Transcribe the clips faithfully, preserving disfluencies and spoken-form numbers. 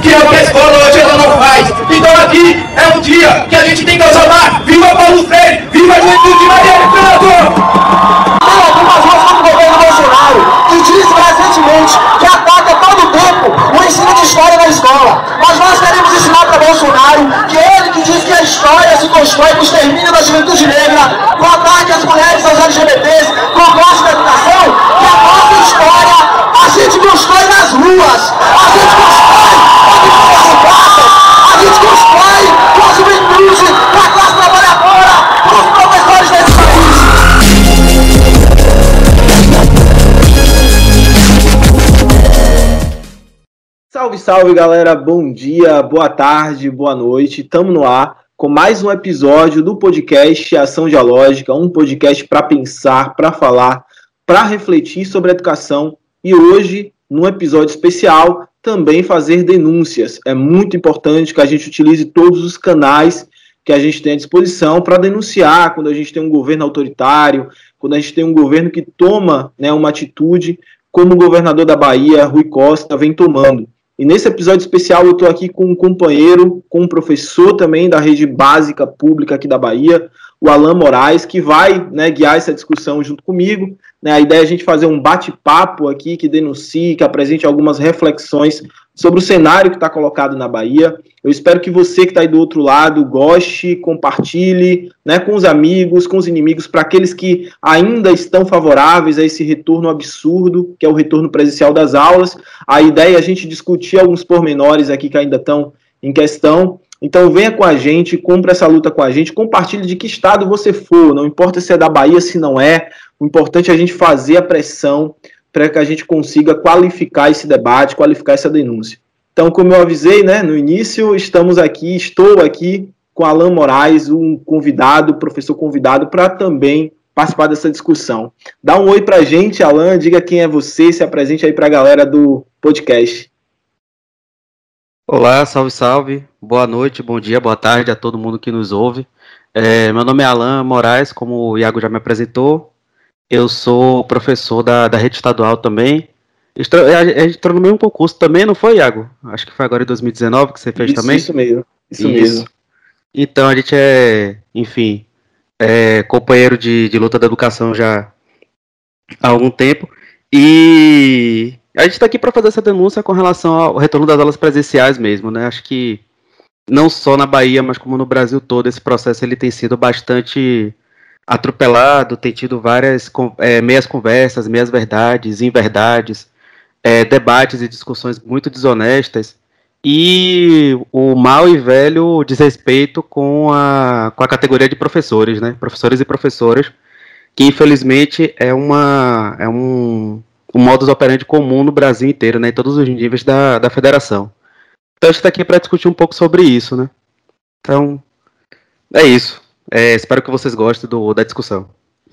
que é o que a escola hoje ela não faz. Então aqui é um dia que a gente tem que exaltar. Viva Paulo Freire, viva a juventude de Marielle Franco! Tem algumas ruas do governo Bolsonaro que disse recentemente que ataca todo tempo o ensino de história na escola. Mas nós queremos ensinar para Bolsonaro que ele que diz que a história se constrói com o extermínio da juventude negra, com ataque às mulheres, aos L G B Ts, com o gosto da educação, que a nossa história a gente constrói nas ruas, a gente constrói com as praças, a gente constrói com a juventude, com a classe trabalhadora, com os professores desse país. Salve, salve, galera, bom dia, boa tarde, boa noite, estamos no ar com mais um episódio do podcast Ação Dialógica, um podcast para pensar, para falar, para refletir sobre a educação e hoje, num episódio especial, também fazer denúncias. É muito importante que a gente utilize todos os canais que a gente tem à disposição para denunciar quando a gente tem um governo autoritário, quando a gente tem um governo que toma, né, uma atitude como o governador da Bahia, Rui Costa, vem tomando. E nesse episódio especial eu estou aqui com um companheiro, com um professor também da rede básica pública aqui da Bahia, o Alan Moraes, que vai, né, guiar essa discussão junto comigo. Né, a ideia é a gente fazer um bate-papo aqui que denuncie, que apresente algumas reflexões sobre o cenário que está colocado na Bahia. Eu espero que você que está aí do outro lado goste, compartilhe, né, com os amigos, com os inimigos, para aqueles que ainda estão favoráveis a esse retorno absurdo, que é o retorno presencial das aulas. A ideia é a gente discutir alguns pormenores aqui que ainda estão em questão. Então venha com a gente, cumpra essa luta com a gente, compartilhe de que estado você for, não importa se é da Bahia, se não é, o importante é a gente fazer a pressão para que a gente consiga qualificar esse debate, qualificar essa denúncia. Então, como eu avisei, né, no início, estamos aqui, estou aqui com Alan Moraes, um convidado, professor convidado, para também participar dessa discussão. Dá um oi para a gente, Alan, diga quem é você, se apresente aí para a galera do podcast. Olá, salve, salve, boa noite, bom dia, boa tarde a todo mundo que nos ouve. É, meu nome é Alan Moraes, como o Iago já me apresentou, eu sou professor da, da rede estadual também. A gente entrou no mesmo concurso também, não foi, Iago? Acho que foi agora em dois mil e dezenove que você fez isso, também? Isso mesmo, isso, isso mesmo. Então a gente é, enfim, é companheiro de, de luta da educação já há algum tempo. E a gente está aqui para fazer essa denúncia com relação ao retorno das aulas presenciais mesmo, né? Acho que não só na Bahia, mas como no Brasil todo, esse processo ele tem sido bastante atropelado, tem tido várias é, meias conversas, meias verdades, inverdades, é, debates e discussões muito desonestas e o mal e velho desrespeito com a, com a categoria de professores, né? Professores e professoras, que infelizmente é, uma, é um, um modus operandi comum no Brasil inteiro, né? Em todos os níveis da, da federação. Então a gente está aqui para discutir um pouco sobre isso, né? Então, é isso. É, espero que vocês gostem do, da discussão.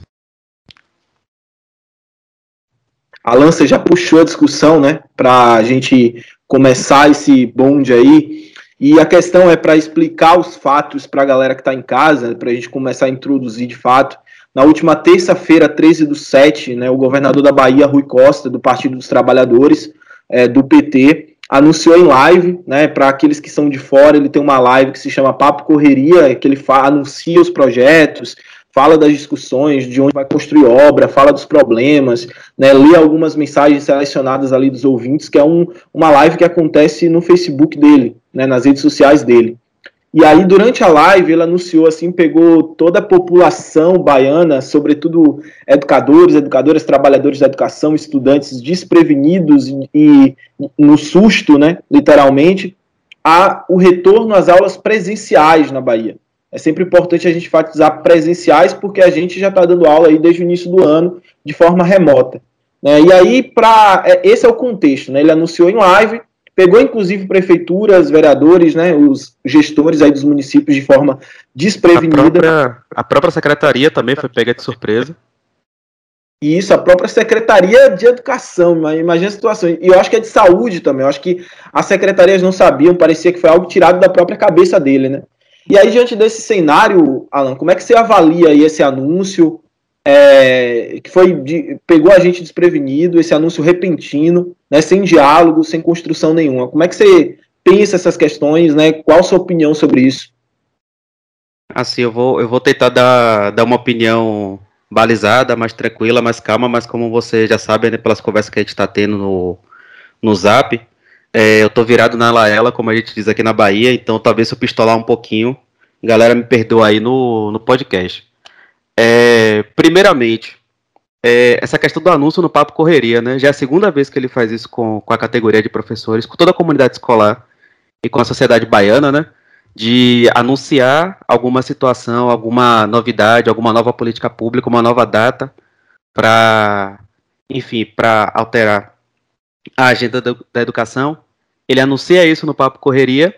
Alan, você já puxou a discussão, né, para a gente começar esse bonde aí, e a questão é para explicar os fatos para a galera que está em casa, para a gente começar a introduzir de fato. Na última terça-feira, treze do sete, né, o governador da Bahia, Rui Costa, do Partido dos Trabalhadores, é, do P T, anunciou em live, né, para aqueles que são de fora, ele tem uma live que se chama Papo Correria, que ele fa- anuncia os projetos, fala das discussões, de onde vai construir obra, fala dos problemas, né, lê algumas mensagens selecionadas ali dos ouvintes, que é um, uma live que acontece no Facebook dele, né, nas redes sociais dele. E aí, durante a live, ele anunciou, assim, pegou toda a população baiana, sobretudo educadores, educadoras, trabalhadores da educação, estudantes desprevenidos e, e no susto, né, literalmente, a o retorno às aulas presenciais na Bahia. É sempre importante a gente enfatizar presenciais, porque a gente já está dando aula aí desde o início do ano, de forma remota. Né? E aí, pra, é, esse é o contexto, né? Ele anunciou em live, pegou inclusive prefeituras, vereadores, né, os gestores aí dos municípios de forma desprevenida. A própria, a própria secretaria também foi pega de surpresa. E isso, a própria Secretaria de Educação, imagina a situação. E eu acho que é de saúde também, eu acho que as secretarias não sabiam, parecia que foi algo tirado da própria cabeça dele, né? E aí, diante desse cenário, Alan, como é que você avalia aí esse anúncio, é, que foi de, pegou a gente desprevenido, esse anúncio repentino, né, sem diálogo, sem construção nenhuma? Como é que você pensa essas questões, né? Qual a sua opinião sobre isso? Assim, eu vou, eu vou tentar dar, dar uma opinião balizada, mais tranquila, mais calma, mas como você já sabe, né, pelas conversas que a gente está tendo no, no Zap, é, eu tô virado na laela, como a gente diz aqui na Bahia, então talvez se eu pistolar um pouquinho, galera me perdoa aí no, no podcast. É, primeiramente, é, essa questão do anúncio no Papo Correria, né? Já é a segunda vez que ele faz isso com, com a categoria de professores, com toda a comunidade escolar e com a sociedade baiana, né? De anunciar alguma situação, alguma novidade, alguma nova política pública, uma nova data para, enfim, para alterar a agenda da, da educação. Ele anuncia isso no Papo Correria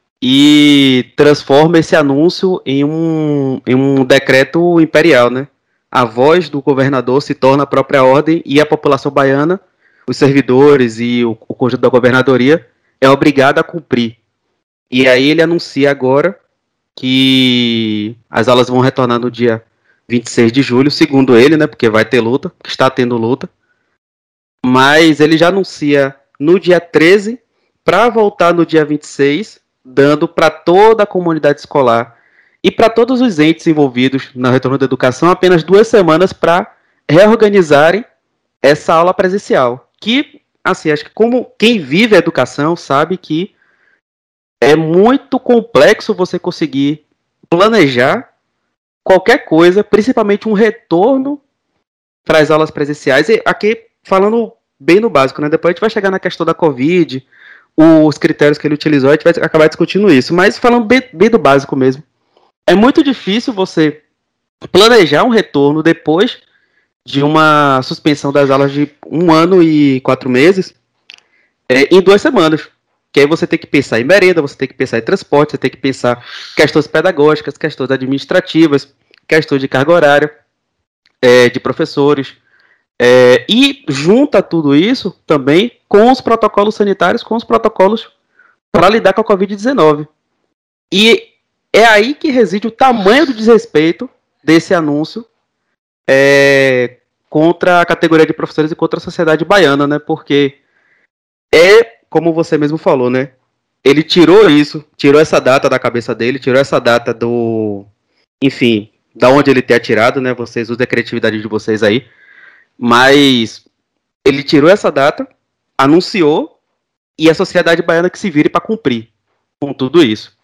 e transforma esse anúncio em um, em um decreto imperial, né? A voz do governador se torna a própria ordem e a população baiana, os servidores e o, o conjunto da governadoria é obrigada a cumprir. E aí ele anuncia agora que as aulas vão retornar no dia vinte e seis de julho, segundo ele, né? Porque vai ter luta, está tendo luta. Mas ele já anuncia no dia treze para voltar no dia vinte e seis, dando para toda a comunidade escolar e para todos os entes envolvidos no retorno da educação apenas duas semanas para reorganizarem essa aula presencial. Que, assim, acho que como quem vive a educação sabe que é muito complexo você conseguir planejar qualquer coisa, principalmente um retorno para as aulas presenciais. E aqui, falando bem no básico, né? Depois a gente vai chegar na questão da Covid, os critérios que ele utilizou, a gente vai acabar discutindo isso. Mas falando bem, bem do básico mesmo, é muito difícil você planejar um retorno depois de uma suspensão das aulas de um ano e quatro meses é, em duas semanas. Que aí você tem que pensar em merenda, você tem que pensar em transporte, você tem que pensar questões pedagógicas, questões administrativas, questões de carga horária, é, de professores. É, e junta tudo isso também com os protocolos sanitários, com os protocolos para lidar com a covid dezenove. E é aí que reside o tamanho do desrespeito desse anúncio é, contra a categoria de professores e contra a sociedade baiana, né? Porque é, como você mesmo falou, né? Ele tirou isso, tirou essa data da cabeça dele, tirou essa data do... Enfim, da onde ele tenha tirado, né? Vocês usem a criatividade de vocês aí. Mas ele tirou essa data, anunciou, e a sociedade baiana que se vire para cumprir com tudo isso.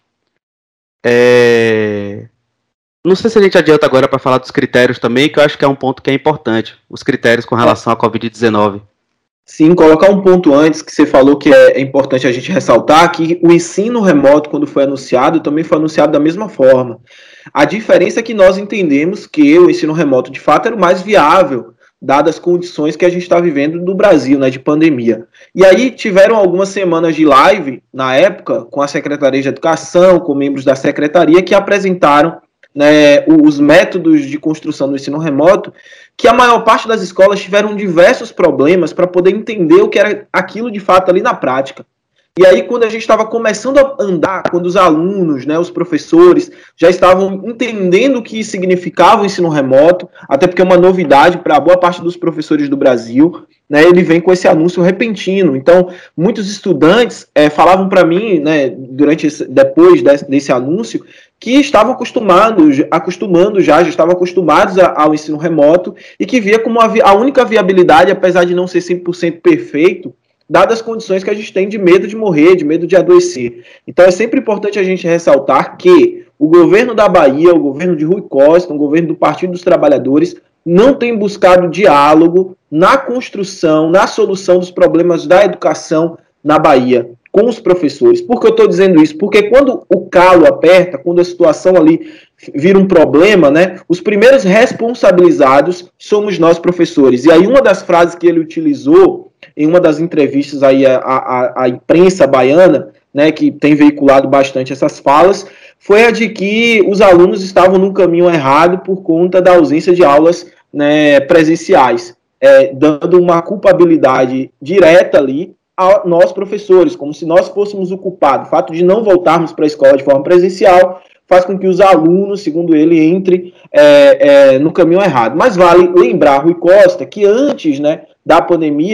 É... Não sei se a gente adianta agora para falar dos critérios também, que eu acho que é um ponto que é importante. Os critérios com relação à covid dezenove. Sim, colocar um ponto antes que você falou que é importante a gente ressaltar, que o ensino remoto, quando foi anunciado, também foi anunciado da mesma forma. A diferença é que nós entendemos que o ensino remoto, de fato, era o mais viável, dadas as condições que a gente está vivendo no Brasil, né, de pandemia. E aí tiveram algumas semanas de live, na época, com a Secretaria de Educação, com membros da Secretaria, que apresentaram, né, os métodos de construção do ensino remoto, que a maior parte das escolas tiveram diversos problemas para poder entender o que era aquilo de fato ali na prática. E aí, quando a gente estava começando a andar, quando os alunos, né, os professores, já estavam entendendo o que significava o ensino remoto, até porque é uma novidade para boa parte dos professores do Brasil, né, ele vem com esse anúncio repentino. Então, muitos estudantes é, falavam para mim, né, durante esse, depois desse, desse anúncio, que estavam acostumados, acostumando já, já estavam acostumados a, ao ensino remoto e que via como a, a única viabilidade, apesar de não ser cem por cento perfeito, dadas as condições que a gente tem de medo de morrer, de medo de adoecer. Então é sempre importante a gente ressaltar que o governo da Bahia, o governo de Rui Costa, o governo do Partido dos Trabalhadores, não tem buscado diálogo na construção, na solução dos problemas da educação na Bahia, com os professores. Por que eu estou dizendo isso? Porque quando o calo aperta, quando a situação ali vira um problema, né, os primeiros responsabilizados somos nós, professores. E aí uma das frases que ele utilizou em uma das entrevistas aí à, à, à imprensa baiana, né, que tem veiculado bastante essas falas, foi a de que os alunos estavam no caminho errado por conta da ausência de aulas, né, presenciais, é, dando uma culpabilidade direta ali a nós, professores, como se nós fôssemos o culpado. O fato de não voltarmos para a escola de forma presencial faz com que os alunos, segundo ele, entrem é, é, no caminho errado. Mas vale lembrar, Rui Costa, que antes, né, da pandemia,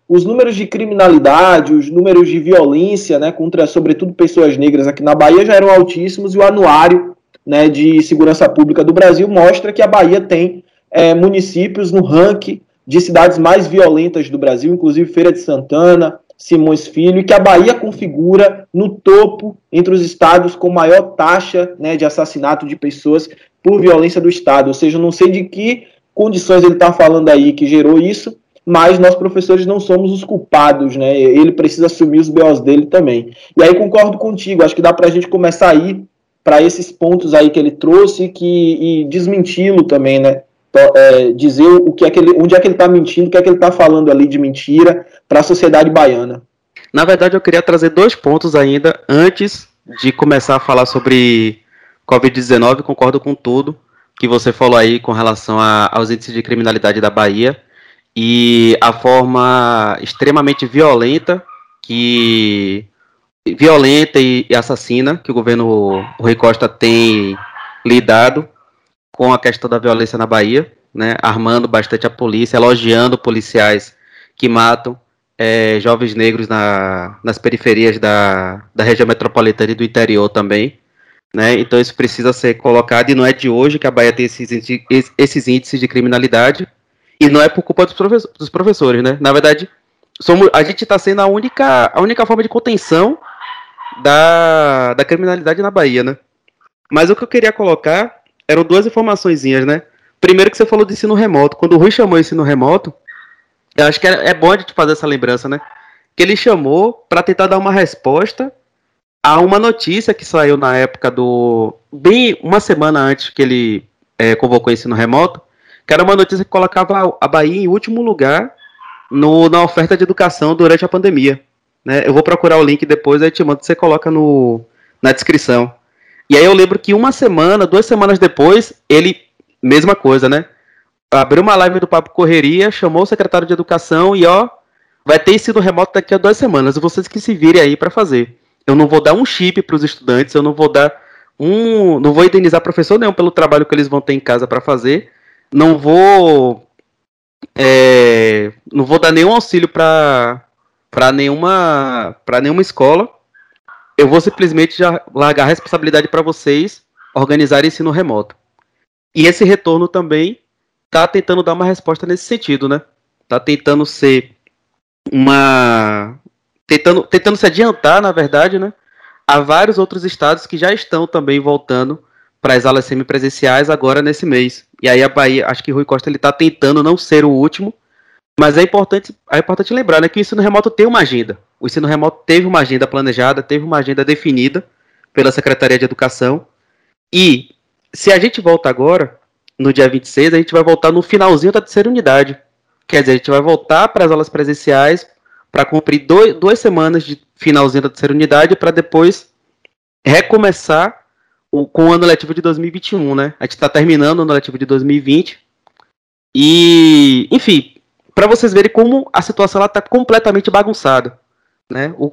os números de criminalidade, os números de violência, né, contra, sobretudo, pessoas negras aqui na Bahia já eram altíssimos, e o anuário, né, de segurança pública do Brasil mostra que a Bahia tem é, municípios no ranking de cidades mais violentas do Brasil, inclusive Feira de Santana, Simões Filho, e que a Bahia configura no topo entre os estados com maior taxa, né, de assassinato de pessoas por violência do Estado. Ou seja, eu não sei de que condições ele está falando aí que gerou isso, mas nós professores não somos os culpados, né? Ele precisa assumir os B Os dele também. E aí concordo contigo, acho que dá para a gente começar a ir para esses pontos aí que ele trouxe que, e desmenti-lo também, né? É, dizer o que é que ele, onde é que ele está mentindo, o que é que ele está falando ali de mentira para a sociedade baiana. Na verdade, eu queria trazer dois pontos ainda antes de começar a falar sobre covid dezenove. Concordo com tudo que você falou aí com relação a, aos índices de criminalidade da Bahia e a forma extremamente violenta que violenta e, e assassina que o governo Rui Costa tem lidado com a questão da violência na Bahia, né, armando bastante a polícia, elogiando policiais que matam é, jovens negros na, nas periferias da, da região metropolitana e do interior também, né, então isso precisa ser colocado, e não é de hoje que a Bahia tem esses, esses índices de criminalidade, e não é por culpa dos, professor, dos professores, né, na verdade, somos, a gente está sendo a única, a única forma de contenção da, da criminalidade na Bahia, né, mas o que eu queria colocar eram duas informaçõezinhas, né? Primeiro que você falou de ensino remoto. Quando o Rui chamou ensino remoto, eu acho que é bom a gente fazer essa lembrança, né? Que ele chamou para tentar dar uma resposta a uma notícia que saiu na época do... Bem uma semana antes que ele é, convocou o ensino remoto, que era uma notícia que colocava a Bahia em último lugar no, na oferta de educação durante a pandemia, né? Eu vou procurar o link depois, aí te mando, você coloca no, na descrição. E aí eu lembro que uma semana, duas semanas depois, ele, mesma coisa, né? Abriu uma live do Papo Correria, chamou o secretário de Educação e, ó, vai ter ensino remoto daqui a duas semanas, e vocês que se virem aí para fazer. Eu não vou dar um chip para os estudantes, eu não vou dar um... Não vou indenizar professor nenhum pelo trabalho que eles vão ter em casa para fazer, não vou... É, não vou dar nenhum auxílio para para nenhuma, para nenhuma escola. Eu vou simplesmente já largar a responsabilidade para vocês organizarem ensino remoto. E esse retorno também está tentando dar uma resposta nesse sentido, né? Está tentando ser uma... Tentando, tentando se adiantar, na verdade, né? Há vários outros estados que já estão também voltando para as aulas semipresenciais agora nesse mês. E aí a Bahia, acho que Rui Costa está tentando não ser o último, mas é importante, é importante lembrar, né, que o ensino remoto tem uma agenda. O ensino remoto teve uma agenda planejada, teve uma agenda definida pela Secretaria de Educação. E se a gente volta agora, no dia vinte e seis, a gente vai voltar no finalzinho da terceira unidade. Quer dizer, a gente vai voltar para as aulas presenciais para cumprir dois, duas semanas de finalzinho da terceira unidade para depois recomeçar o, com o ano letivo de dois mil e vinte e um, né? A gente está terminando o ano letivo de dois mil e vinte. E, enfim, para vocês verem como a situação está completamente bagunçada, né? O,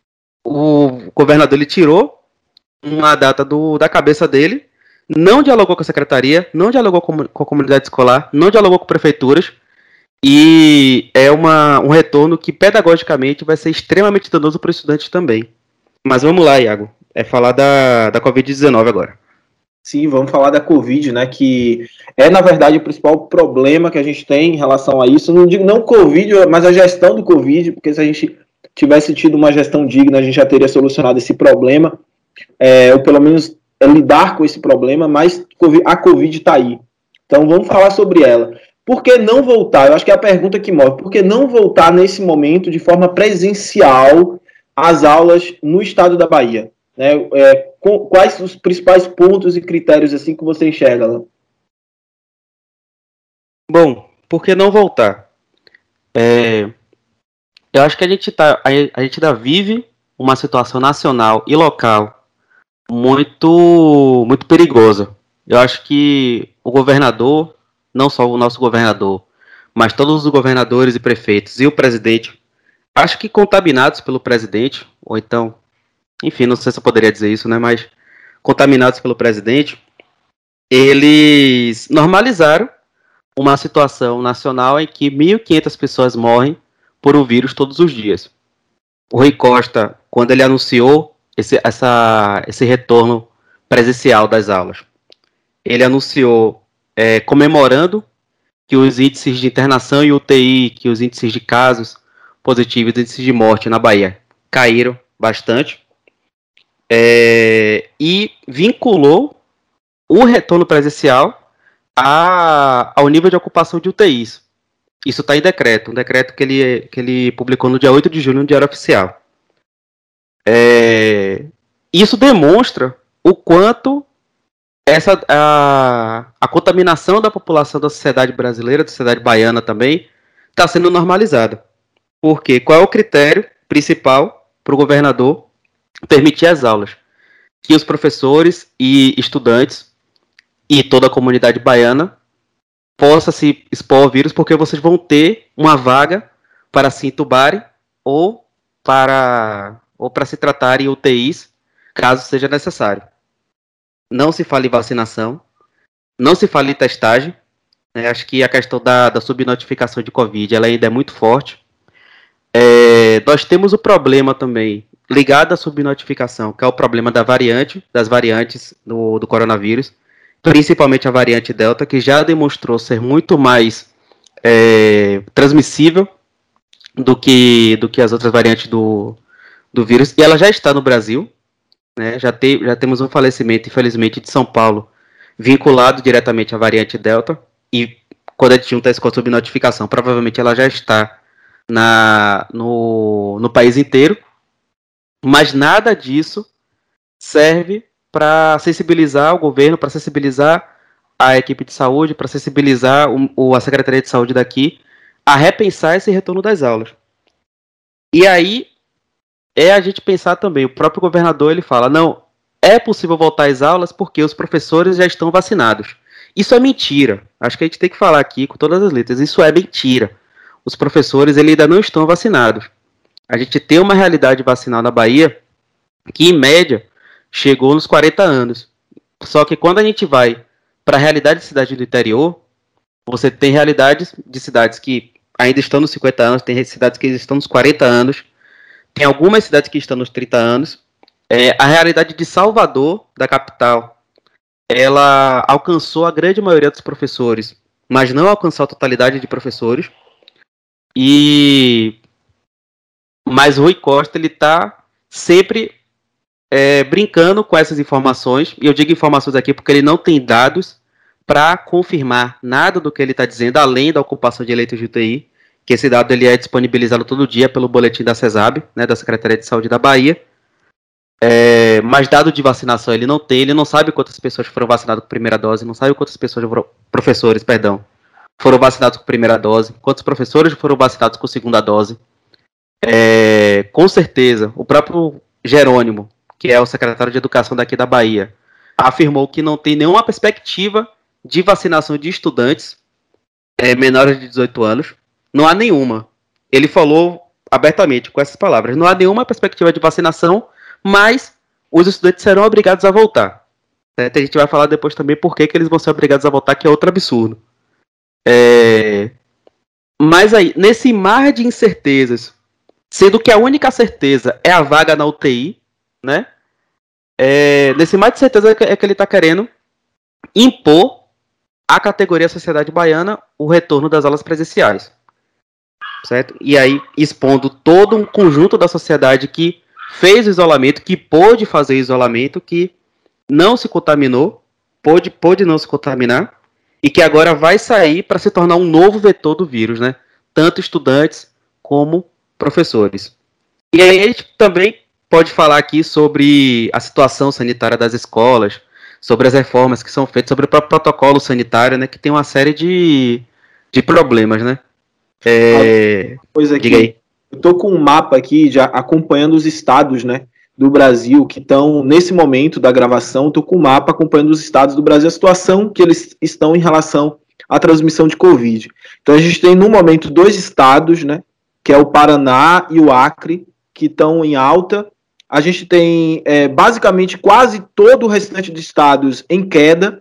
o governador ele tirou uma data do, da cabeça dele, não dialogou com a secretaria, não dialogou com, com a comunidade escolar, não dialogou com prefeituras, e é uma, um retorno que pedagogicamente vai ser extremamente danoso para os estudantes também. Mas vamos lá, Iago, é falar da, da covid dezenove agora. Sim, vamos falar da Covid, né, que é, na verdade, o principal problema que a gente tem em relação a isso. Não digo não Covid, mas a gestão do Covid, porque se a gente tivesse tido uma gestão digna, a gente já teria solucionado esse problema, é, ou pelo menos é, lidar com esse problema, mas a Covid está aí. Então vamos falar sobre ela. Por que não voltar? Eu acho que é a pergunta que move. Por que não voltar nesse momento de forma presencial às aulas no estado da Bahia? Né? É, quais os principais pontos e critérios assim que você enxerga, Alan? Bom, por que não voltar? É, eu acho que a gente, tá, a, a gente ainda vive uma situação nacional e local muito, muito perigosa. Eu acho que o governador, não só o nosso governador, mas todos os governadores e prefeitos e o presidente, acho que contaminados pelo presidente, ou então, enfim, não sei se eu poderia dizer isso, né, mas contaminados pelo presidente, eles normalizaram uma situação nacional em que mil e quinhentas pessoas morrem por um vírus todos os dias. O Rui Costa, quando ele anunciou esse, essa, esse retorno presencial das aulas, ele anunciou é, comemorando que os índices de internação e U T I, que os índices de casos positivos, os índices de morte na Bahia caíram bastante, é, e vinculou o retorno presencial a, ao nível de ocupação de U T Is. Isso está em decreto, um decreto que ele, que ele publicou no dia oito de julho no Diário Oficial. É, isso demonstra o quanto essa, a, a contaminação da população da sociedade brasileira, da sociedade baiana também, está sendo normalizada. Porque qual é o critério principal para o governador permitir as aulas? Que os professores e estudantes e toda a comunidade baiana possa se expor ao vírus, porque vocês vão ter uma vaga para se entubarem ou para, ou para se tratarem em U T Is, caso seja necessário. Não se fala em vacinação, não se fala em testagem, né? Acho que a questão da, da subnotificação de Covid ela ainda é muito forte. É, nós temos o problema também ligado à subnotificação, que é o problema da variante, das variantes do, do coronavírus, principalmente a variante Delta, que já demonstrou ser muito mais é, transmissível do que, do que as outras variantes do, do vírus, e ela já está no Brasil, né? já, te, já temos um falecimento, infelizmente, de São Paulo, vinculado diretamente à variante Delta, e quando a gente junta isso com a subnotificação, provavelmente ela já está na, no, no país inteiro, mas nada disso serve para sensibilizar o governo, para sensibilizar a equipe de saúde, para sensibilizar o, o, a Secretaria de Saúde daqui a repensar esse retorno das aulas. E aí é a gente pensar também, o próprio governador ele fala, não, é possível voltar às aulas porque os professores já estão vacinados. Isso é mentira. Acho que a gente tem que falar aqui com todas as letras, isso é mentira. Os professores eles ainda não estão vacinados. A gente tem uma realidade vacinal na Bahia que, em média, chegou nos quarenta anos. Só que quando a gente vai para a realidade de cidade do interior, você tem realidades de cidades que ainda estão nos cinquenta anos, tem cidades que estão nos quarenta anos, tem algumas cidades que estão nos trinta anos. É, a realidade de Salvador, da capital, ela alcançou a grande maioria dos professores, mas não alcançou a totalidade de professores. E mas o Rui Costa ele está sempre é, brincando com essas informações, e eu digo informações aqui porque ele não tem dados para confirmar nada do que ele está dizendo, além da ocupação de leitos de U T I, que esse dado ele é disponibilizado todo dia pelo boletim da CESAB, né, da Secretaria de Saúde da Bahia, é, mas dado de vacinação ele não tem, ele não sabe quantas pessoas foram vacinadas com primeira dose, não sabe quantas pessoas, professores, perdão, foram vacinados com primeira dose, quantos professores foram vacinados com segunda dose. É, com certeza, o próprio Jerônimo, que é o secretário de Educação daqui da Bahia, afirmou que não tem nenhuma perspectiva de vacinação de estudantes é, menores de dezoito anos. Não há nenhuma. Ele falou abertamente com essas palavras. Não há nenhuma perspectiva de vacinação, mas os estudantes serão obrigados a voltar. É, a gente vai falar depois também por que, que eles vão ser obrigados a voltar, que é outro absurdo. É, mas aí, nesse mar de incertezas, sendo que a única certeza é a vaga na U T I, né? É, nesse mar de certeza é que ele está querendo impor à categoria Sociedade Baiana o retorno das aulas presenciais, certo? E aí expondo todo um conjunto da sociedade que fez o isolamento, que pôde fazer isolamento, que não se contaminou, pôde, pôde não se contaminar, e que agora vai sair para se tornar um novo vetor do vírus, né? Tanto estudantes como professores. E aí a gente também pode falar aqui sobre a situação sanitária das escolas, sobre as reformas que são feitas, sobre o próprio protocolo sanitário, né? Que tem uma série de, de problemas, né? É... Pois aqui, Diga aí. Eu tô com um mapa aqui, já acompanhando os estados, né, do Brasil, que estão, nesse momento da gravação, tô com um mapa acompanhando os estados do Brasil, a situação que eles estão em relação à transmissão de Covid. Então a gente tem, no momento, dois estados, né, que é o Paraná e o Acre, que estão em alta. A gente tem, é, basicamente, quase todo o restante de estados em queda,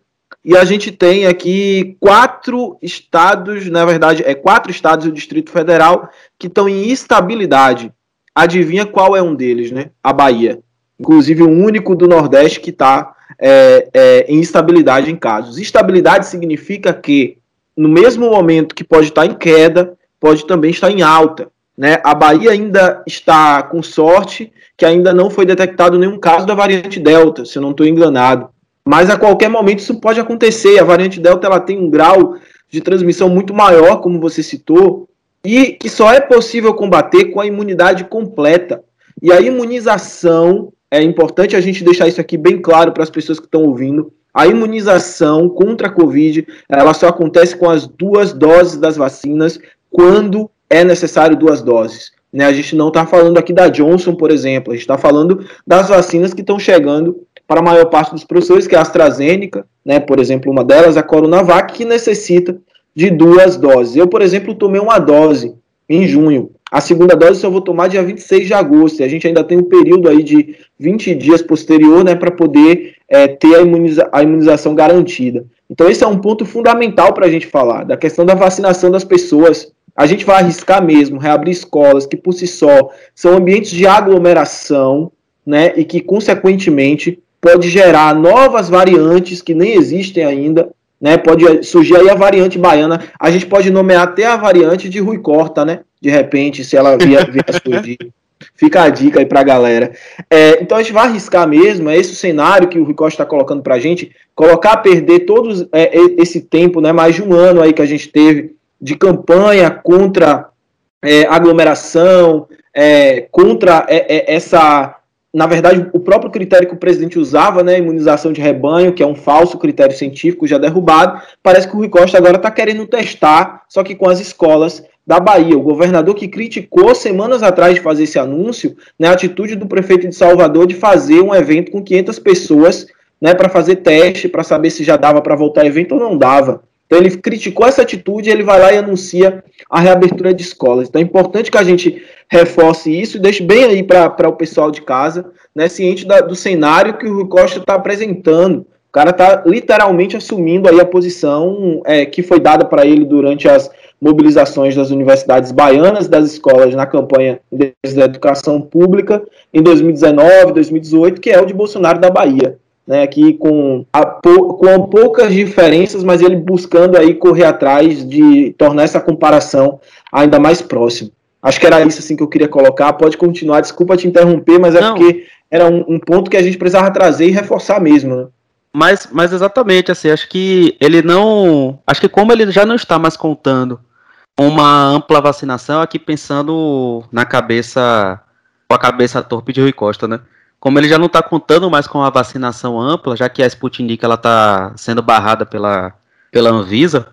e a gente tem aqui quatro estados, na verdade, é quatro estados e o Distrito Federal que estão em instabilidade. Adivinha qual é um deles, né? A Bahia. Inclusive o único do Nordeste que está é, é, em instabilidade em casos. Estabilidade significa que no mesmo momento que pode estar em queda, pode também estar em alta, né? A Bahia ainda está com sorte que ainda não foi detectado nenhum caso da variante Delta, se eu não estou enganado. Mas a qualquer momento isso pode acontecer. A variante Delta ela tem um grau de transmissão muito maior, como você citou, e que só é possível combater com a imunidade completa. E a imunização, é importante a gente deixar isso aqui bem claro para as pessoas que estão ouvindo, a imunização contra a Covid, ela só acontece com as duas doses das vacinas, quando é necessário duas doses. Né? A gente não está falando aqui da Johnson, por exemplo, a gente está falando das vacinas que estão chegando para a maior parte dos professores, que é a AstraZeneca, né? Por exemplo, uma delas, a Coronavac, que necessita de duas doses. Eu, por exemplo, tomei uma dose em junho. A segunda dose eu vou tomar dia vinte e seis de agosto. E a gente ainda tem um período aí de vinte dias posterior, né, para poder é, ter a, imuniza a imunização garantida. Então esse é um ponto fundamental para a gente falar, da questão da vacinação das pessoas. A gente vai arriscar mesmo reabrir escolas que por si só são ambientes de aglomeração, né, e que consequentemente pode gerar novas variantes que nem existem ainda, né? Pode surgir aí a variante baiana. A gente pode nomear até a variante de Rui Corta, né? De repente, se ela vier, vier a surgir. Fica a dica aí pra galera. É, então a gente vai arriscar mesmo, é esse o cenário que o Rui Costa está colocando pra gente, colocar a perder todo é, esse tempo, né? Mais de um ano aí que a gente teve de campanha contra é, aglomeração, é, contra é, é, essa... Na verdade, o próprio critério que o presidente usava, né, imunização de rebanho, que é um falso critério científico já derrubado, parece que o Rui Costa agora está querendo testar, só que com as escolas da Bahia. O governador que criticou semanas atrás de fazer esse anúncio, né, a atitude do prefeito de Salvador de fazer um evento com quinhentas pessoas, né, para fazer teste, para saber se já dava para voltar ao evento ou não dava. Então ele criticou essa atitude e ele vai lá e anuncia a reabertura de escolas. Então é importante que a gente reforce isso e deixe bem aí para o pessoal de casa, né, ciente da, do cenário que o Rui Costa está apresentando. O cara está literalmente assumindo aí a posição é, que foi dada para ele durante as mobilizações das universidades baianas, das escolas na campanha da educação pública em dois mil e dezenove, dois mil e dezoito, que é o de Bolsonaro da Bahia. Né, aqui com, a, com poucas diferenças, mas ele buscando aí correr atrás de tornar essa comparação ainda mais próxima. Acho que era isso assim que eu queria colocar. Pode continuar, desculpa te interromper, mas é Não. porque era um, um ponto que a gente precisava trazer e reforçar mesmo, né? Mas, mas exatamente, assim, acho que ele não... Acho que como ele já não está mais contando uma ampla vacinação, aqui pensando na cabeça, com a cabeça torpe de Rui Costa, né? Como ele já não está contando mais com a vacinação ampla, já que a Sputnik está sendo barrada pela, pela Anvisa,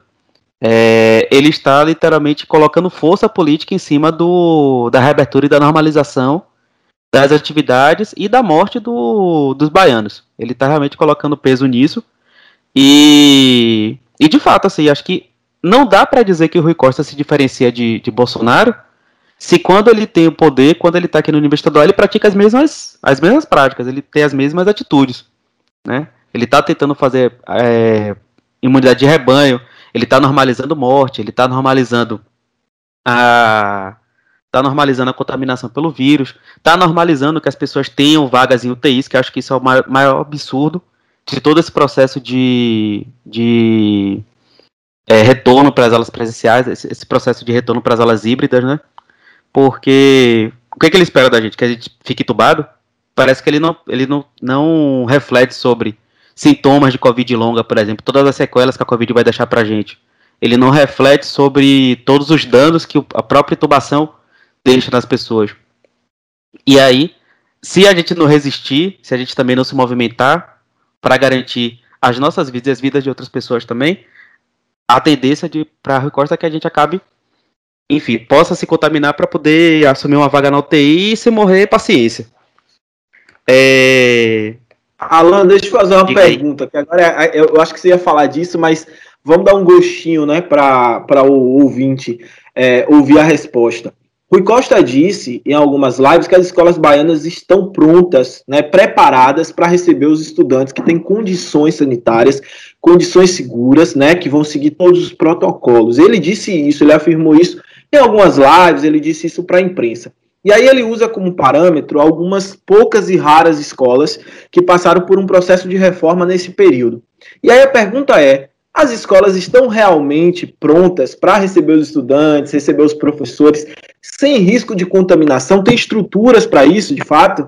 é, ele está literalmente colocando força política em cima do, da reabertura e da normalização das atividades e da morte do, dos baianos. Ele está realmente colocando peso nisso. E, e de fato, assim, acho que não dá para dizer que o Rui Costa se diferencia de, de Bolsonaro, se quando ele tem o poder, quando ele está aqui no nível estadual, ele pratica as mesmas, as mesmas práticas, ele tem as mesmas atitudes, né? Ele está tentando fazer é, imunidade de rebanho, ele está normalizando morte, ele está normalizando a, tá normalizando a contaminação pelo vírus, está normalizando que as pessoas tenham vagas em U T Is, que eu acho que isso é o maior, maior absurdo de todo esse processo de, de é, retorno para as aulas presenciais, esse, esse processo de retorno para as aulas híbridas, né? Porque o que, é que ele espera da gente? Que a gente fique entubado? Parece que ele não, ele não, não reflete sobre sintomas de Covid longa, por exemplo, todas as sequelas que a Covid vai deixar pra gente. Ele não reflete sobre todos os danos que a própria intubação deixa nas pessoas. E aí, se a gente não resistir, se a gente também não se movimentar para garantir as nossas vidas e as vidas de outras pessoas também, a tendência para Rui Costa é que a gente acabe, enfim, possa se contaminar para poder assumir uma vaga na U T I e se morrer, paciência. É... Alan, deixa eu fazer uma Diga pergunta, aí. que agora eu acho que você ia falar disso, mas vamos dar um gostinho, né, para o ouvinte é, ouvir a resposta. Rui Costa disse em algumas lives que as escolas baianas estão prontas, né, preparadas para receber os estudantes que têm condições sanitárias, condições seguras, né, que vão seguir todos os protocolos. Ele disse isso, ele afirmou isso em algumas lives, ele disse isso para a imprensa. E aí ele usa como parâmetro algumas poucas e raras escolas que passaram por um processo de reforma nesse período. E aí a pergunta é, as escolas estão realmente prontas para receber os estudantes, receber os professores, sem risco de contaminação? Tem estruturas para isso, de fato?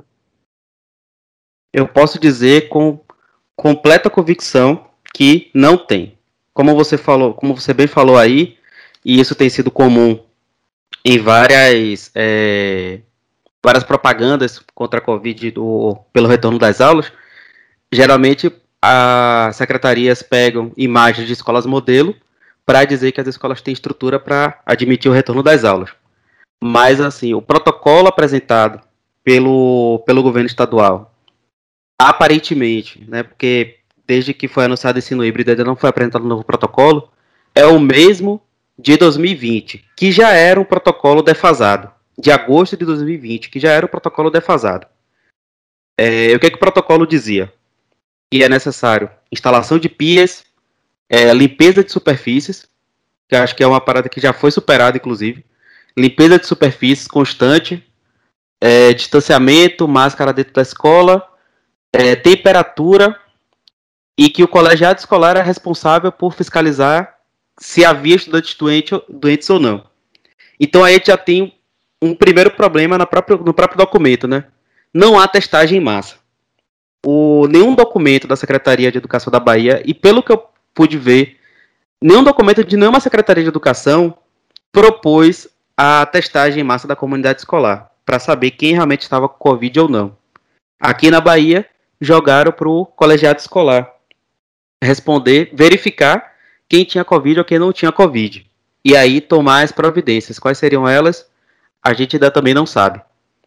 Eu posso dizer com completa convicção que não tem. Como você falou, como você bem falou aí, e isso tem sido comum em várias, é, várias propagandas contra a Covid do, pelo retorno das aulas, geralmente as secretarias pegam imagens de escolas modelo para dizer que as escolas têm estrutura para admitir o retorno das aulas. Mas, assim, o protocolo apresentado pelo, pelo governo estadual, aparentemente, né, porque desde que foi anunciado o ensino híbrido ainda não foi apresentado um novo protocolo, é o mesmo de dois mil e vinte, que já era um protocolo defasado, de agosto de dois mil e vinte, que já era um protocolo defasado. É, o que, é que o protocolo dizia? Que é necessário instalação de pias, é, limpeza de superfícies, que acho que é uma parada que já foi superada, inclusive, limpeza de superfícies constante, é, distanciamento, máscara dentro da escola, é, temperatura, e que o colegiado escolar é responsável por fiscalizar se havia estudantes doente, doentes ou não. Então aí a gente já tem um primeiro problema no próprio, no próprio documento, né? Não há testagem em massa. O, nenhum documento da Secretaria de Educação da Bahia, e pelo que eu pude ver, nenhum documento de nenhuma Secretaria de Educação propôs a testagem em massa da comunidade escolar, para saber quem realmente estava com Covid ou não. Aqui na Bahia, jogaram para o colegiado escolar responder, verificar quem tinha Covid ou quem não tinha Covid. E aí tomar as providências. Quais seriam elas? A gente ainda também não sabe.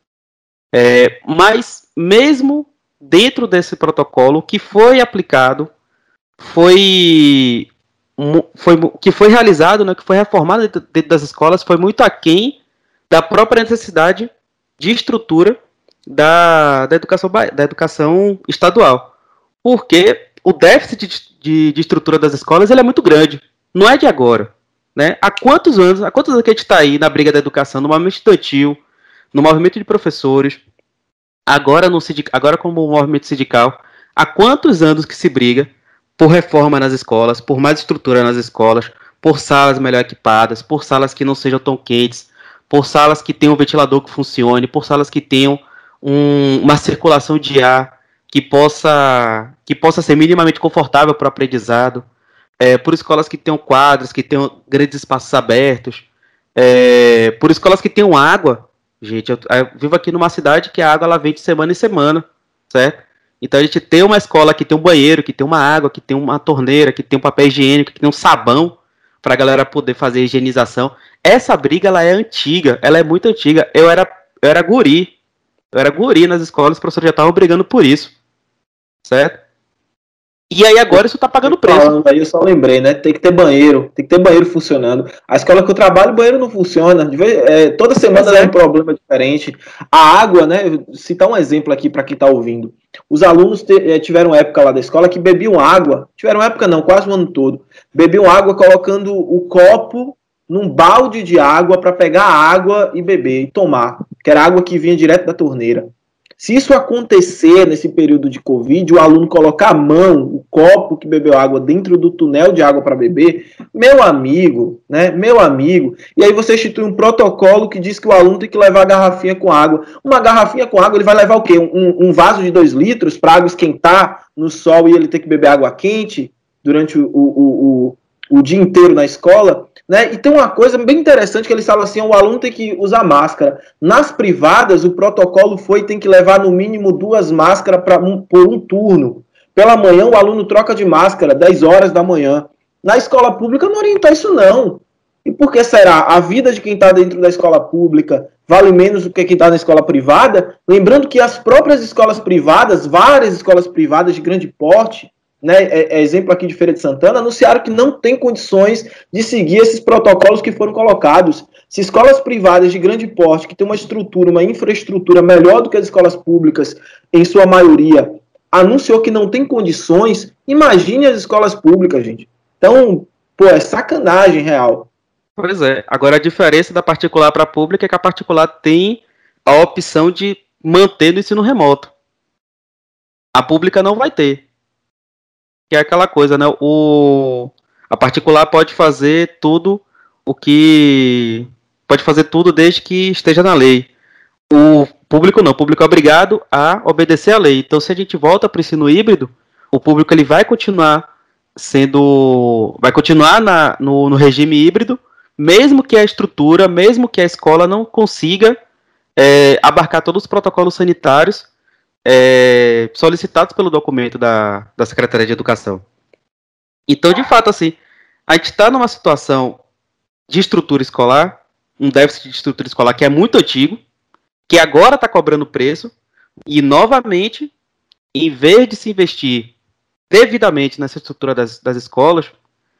É, mas, mesmo dentro desse protocolo, que foi aplicado, foi, foi que foi realizado, né, que foi reformado dentro, dentro das escolas, foi muito aquém da própria necessidade de estrutura da, da, educação, da educação estadual. Porque o déficit de, de, de estrutura das escolas ele é muito grande. Não é de agora. Né? Há quantos anos, há quantos anos que a gente está aí na briga da educação, no movimento estudantil, no movimento de professores, agora, no sindic... agora como movimento sindical, há quantos anos que se briga por reforma nas escolas, por mais estrutura nas escolas, por salas melhor equipadas, por salas que não sejam tão quentes, por salas que tenham um ventilador que funcione, por salas que tenham um... uma circulação de ar que possa, que possa ser minimamente confortável para o aprendizado, é, por escolas que tenham quadras, que tenham grandes espaços abertos, é, por escolas que tenham água. Gente, eu, eu vivo aqui numa cidade que a água ela vem de semana em semana, certo? Então a gente tem uma escola que tem um banheiro, que tem uma água, que tem uma torneira, que tem um papel higiênico, que tem um sabão para a galera poder fazer higienização. Essa briga ela é antiga, ela é muito antiga. Eu era, eu era guri, eu era guri nas escolas, os professores já estavam brigando por isso, certo? E aí agora isso tá pagando preço. Falando aí, eu só lembrei, né? Tem que ter banheiro, tem que ter banheiro funcionando. A escola que eu trabalho, o banheiro não funciona. De vez, é, toda semana é um problema diferente. A água, né? Vou citar um exemplo aqui para quem tá ouvindo. Os alunos te, tiveram época lá da escola que bebiam água. Tiveram época não, quase o ano todo. Bebiam água colocando o copo num balde de água para pegar a água e beber e tomar. Que era água que vinha direto da torneira. Se isso acontecer nesse período de Covid, o aluno colocar a mão, o copo que bebeu água dentro do túnel de água para beber, meu amigo, né, meu amigo, e aí você institui um protocolo que diz que o aluno tem que levar a garrafinha com água. Uma garrafinha com água, ele vai levar o quê? Um, um vaso de dois litros para a água esquentar no sol e ele ter que beber água quente durante o, o, o, o dia inteiro na escola? Né? E tem uma coisa bem interessante que eles falam assim, o aluno tem que usar máscara. Nas privadas, o protocolo foi tem que levar no mínimo duas máscaras pra um, por um turno. Pela manhã, o aluno troca de máscara, dez horas da manhã. Na escola pública, não orienta isso não. E por que será? A vida de quem está dentro da escola pública vale menos do que quem está na escola privada? Lembrando que as próprias escolas privadas, várias escolas privadas de grande porte, né, é, é exemplo aqui de Feira de Santana, anunciaram que não tem condições de seguir esses protocolos que foram colocados. Se escolas privadas de grande porte, que têm uma estrutura, uma infraestrutura melhor do que as escolas públicas, em sua maioria, anunciou que não tem condições, imagine as escolas públicas, gente. Então, pô, é sacanagem real. Pois é. Agora, a diferença da particular para a pública é que a particular tem a opção de manter no ensino remoto. A pública não vai ter. Que é aquela coisa, né? O... A particular pode fazer tudo o que... Pode fazer tudo desde que esteja na lei. O público não. O público é obrigado a obedecer à lei. Então, se a gente volta para o ensino híbrido, o público ele vai continuar sendo... Vai continuar na, no, no regime híbrido, mesmo que a estrutura, mesmo que a escola não consiga é, abarcar todos os protocolos sanitários É, solicitados pelo documento da, da Secretaria de Educação. Então, de fato, assim, a gente está numa situação de estrutura escolar, um déficit de estrutura escolar que é muito antigo, que agora está cobrando preço, e, novamente, em vez de se investir devidamente nessa estrutura das, das escolas,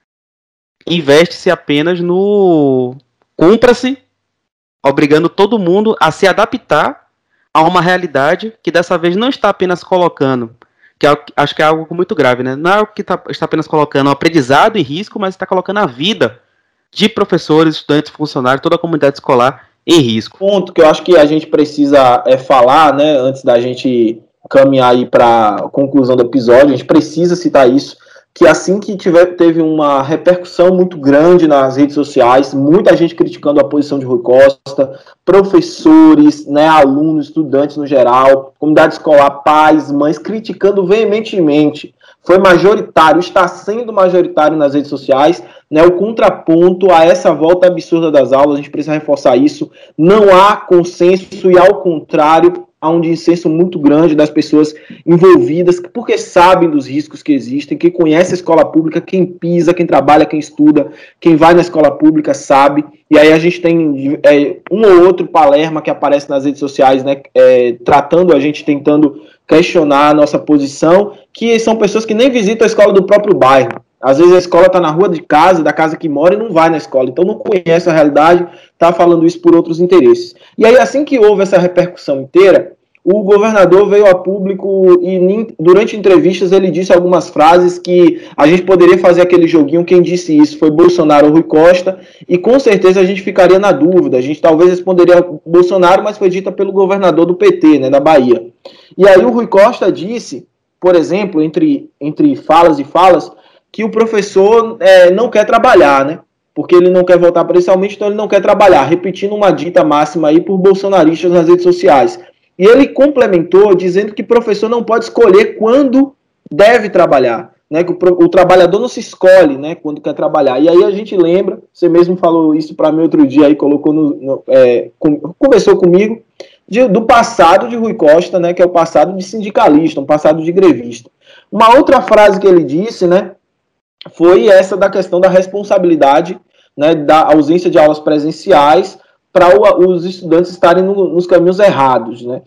investe-se apenas no... Cumpra-se, obrigando todo mundo a se adaptar a uma realidade que dessa vez não está apenas colocando, que é, acho que é algo muito grave, né? Não é o que tá, está apenas colocando o aprendizado em risco, mas está colocando a vida de professores, estudantes, funcionários, toda a comunidade escolar em risco. Ponto que eu acho que a gente precisa é, falar, né, antes da gente caminhar aí para a conclusão do episódio, a gente precisa citar isso, que assim que tiver, teve uma repercussão muito grande nas redes sociais, muita gente criticando a posição de Rui Costa, professores, né, alunos, estudantes no geral, comunidade escolar, pais, mães, criticando veementemente. Foi majoritário, está sendo majoritário nas redes sociais, né, o contraponto a essa volta absurda das aulas, a gente precisa reforçar isso, não há consenso e, ao contrário, há um dissenso muito grande das pessoas envolvidas, porque sabem dos riscos que existem, quem conhece a escola pública, quem pisa, quem trabalha, quem estuda, quem vai na escola pública sabe, e aí a gente tem é, um ou outro palerma que aparece nas redes sociais, né, é, tratando a gente, tentando questionar a nossa posição, que são pessoas que nem visitam a escola do próprio bairro. Às vezes a escola está na rua de casa, da casa que mora, e não vai na escola. Então não conhece a realidade, está falando isso por outros interesses. E aí, assim que houve essa repercussão inteira, o governador veio a público e durante entrevistas ele disse algumas frases que a gente poderia fazer aquele joguinho, quem disse isso foi Bolsonaro ou Rui Costa, e com certeza a gente ficaria na dúvida. A gente talvez responderia Bolsonaro, mas foi dita pelo governador do P T, né, da Bahia. E aí o Rui Costa disse, por exemplo, entre, entre falas e falas, que o professor é, não quer trabalhar, né? Porque ele não quer voltar presencialmente, então ele não quer trabalhar, repetindo uma dita máxima aí por bolsonaristas nas redes sociais. E ele complementou dizendo que o professor não pode escolher quando deve trabalhar, né? Que o, o trabalhador não se escolhe, né, quando quer trabalhar. E aí a gente lembra, você mesmo falou isso para mim outro dia, aí colocou no, no, é, com, conversou comigo, de, do passado de Rui Costa, né, que é o passado de sindicalista, um passado de grevista. Uma outra frase que ele disse, né, foi essa da questão da responsabilidade, né, da ausência de aulas presenciais para os estudantes estarem no, nos caminhos errados, né?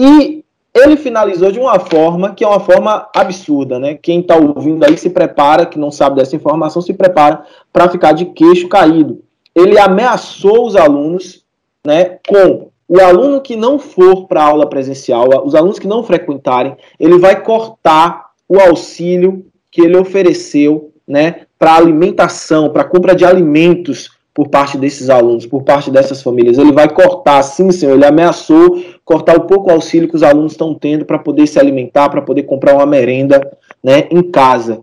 E ele finalizou de uma forma que é uma forma absurda, né? Quem está ouvindo aí se prepara, que não sabe dessa informação, se prepara para ficar de queixo caído. Ele ameaçou os alunos, né, com o aluno que não for para a aula presencial, os alunos que não frequentarem, ele vai cortar o auxílio que ele ofereceu, né, para alimentação, para compra de alimentos por parte desses alunos, por parte dessas famílias. Ele vai cortar, sim, senhor, ele ameaçou cortar o pouco auxílio que os alunos estão tendo para poder se alimentar, para poder comprar uma merenda, né, em casa.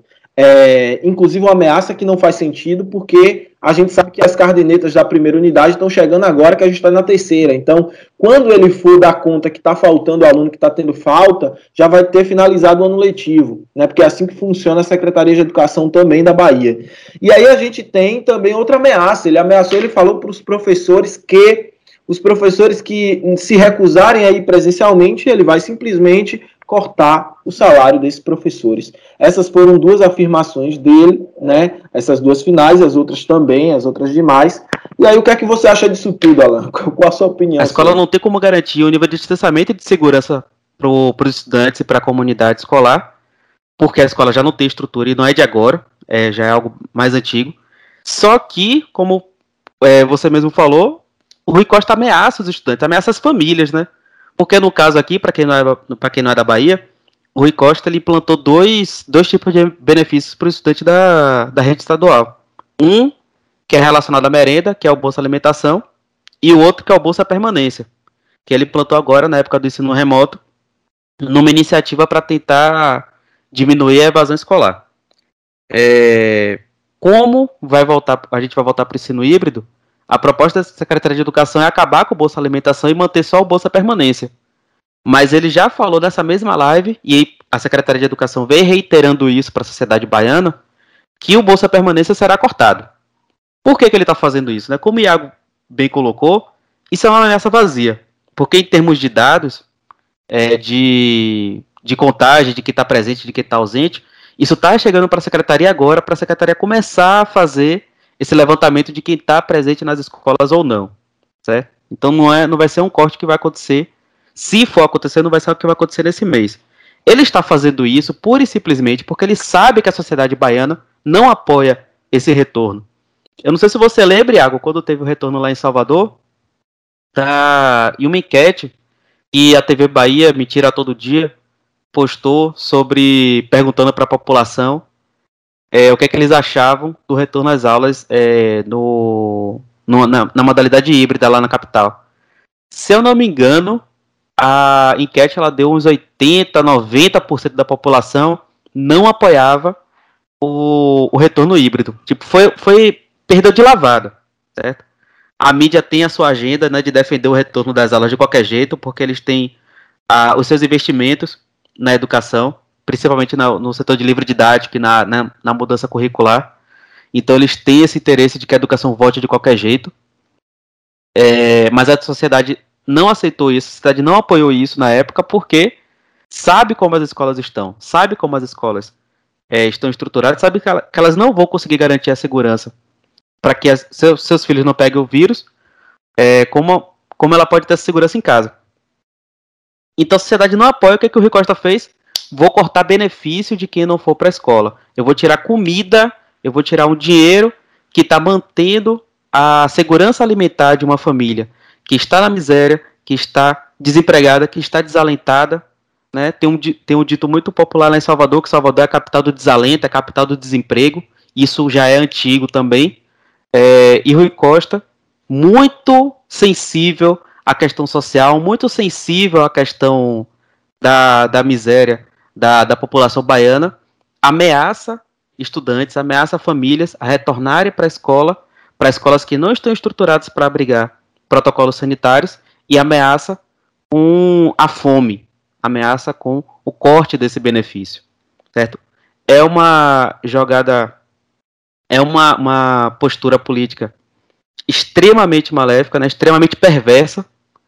É, inclusive uma ameaça que não faz sentido, porque a gente sabe que as cardenetas da primeira unidade estão chegando agora, que a gente está na terceira. Então, quando ele for dar conta que está faltando o aluno, que está tendo falta, já vai ter finalizado o ano letivo, né? Porque é assim que funciona a Secretaria de Educação também da Bahia. E aí a gente tem também outra ameaça. Ele ameaçou, ele falou para os professores que os professores que se recusarem a ir presencialmente, ele vai simplesmente cortar o salário desses professores. Essas foram duas afirmações dele, né? Essas duas finais, as outras também, as outras demais. E aí, o que é que você acha disso tudo, Alan? Qual a sua opinião? A escola não tem como garantir o nível de distanciamento e de segurança para os estudantes e para a comunidade escolar, porque a escola já não tem estrutura e não é de agora, é, já é algo mais antigo. Só que, como é, você mesmo falou, o Rui Costa ameaça os estudantes, ameaça as famílias, né? Porque no caso aqui, para quem não é, para quem não é da Bahia, o Rui Costa ele implantou dois, dois tipos de benefícios para o estudante da, da rede estadual. Um, que é relacionado à merenda, que é o Bolsa Alimentação, e o outro que é o Bolsa Permanência, que ele implantou agora, na época do ensino remoto, numa iniciativa para tentar diminuir a evasão escolar. É, como vai voltar, a gente vai voltar para o ensino híbrido, a proposta da Secretaria de Educação é acabar com o Bolsa Alimentação e manter só o Bolsa Permanência. Mas ele já falou nessa mesma live, e a Secretaria de Educação vem reiterando isso para a sociedade baiana, que o Bolsa Permanência será cortado. Por que, que ele está fazendo isso? Né? Como o Iago bem colocou, isso é uma ameaça vazia. Porque em termos de dados, é, de, de contagem, de quem está presente, de quem está ausente, isso está chegando para a Secretaria agora, para a Secretaria começar a fazer esse levantamento de quem está presente nas escolas ou não. Certo? Então não, é, não vai ser um corte que vai acontecer. Se for acontecer, não vai ser o que vai acontecer nesse mês. Ele está fazendo isso pura e simplesmente porque ele sabe que a sociedade baiana não apoia esse retorno. Eu não sei se você lembra, Iago, quando teve o retorno lá em Salvador, tá, e uma enquete que a T V Bahia, Mentira Todo Dia, postou sobre, perguntando para a população é, o que é que eles achavam do retorno às aulas é, no, no, na, na modalidade híbrida lá na capital. Se eu não me engano, a enquete ela deu uns oitenta, noventa por cento da população não apoiava o, o retorno híbrido. Tipo, foi, foi perda de lavada, certo? A mídia tem a sua agenda, né, de defender o retorno das aulas de qualquer jeito, porque eles têm ah, os seus investimentos na educação, principalmente na, no setor de livre didática e na, na, na mudança curricular. Então eles têm esse interesse de que a educação volte de qualquer jeito. É, mas a sociedade não aceitou isso, a sociedade não apoiou isso na época, porque sabe como as escolas estão, sabe como as escolas é, estão estruturadas, sabe que, ela, que elas não vão conseguir garantir a segurança para que as, seus, seus filhos não peguem o vírus, é, como, como ela pode ter segurança em casa. Então a sociedade não apoia. O que, é que o Rui Costa fez? Vou cortar benefício de quem não for para a escola. Eu vou tirar comida, eu vou tirar um dinheiro que está mantendo a segurança alimentar de uma família que está na miséria, que está desempregada, que está desalentada. Né? Tem, um, tem um dito muito popular lá em Salvador, que Salvador é a capital do desalento, é a capital do desemprego. Isso já é antigo também. É, e Rui Costa, muito sensível à questão social, muito sensível à questão da, da miséria da, da população baiana, ameaça estudantes, ameaça famílias a retornarem para a escola, para escolas que não estão estruturadas para abrigar protocolos sanitários, e ameaça com a fome, ameaça com o corte desse benefício. Certo? É uma jogada... É uma, uma postura política extremamente maléfica, né, extremamente perversa,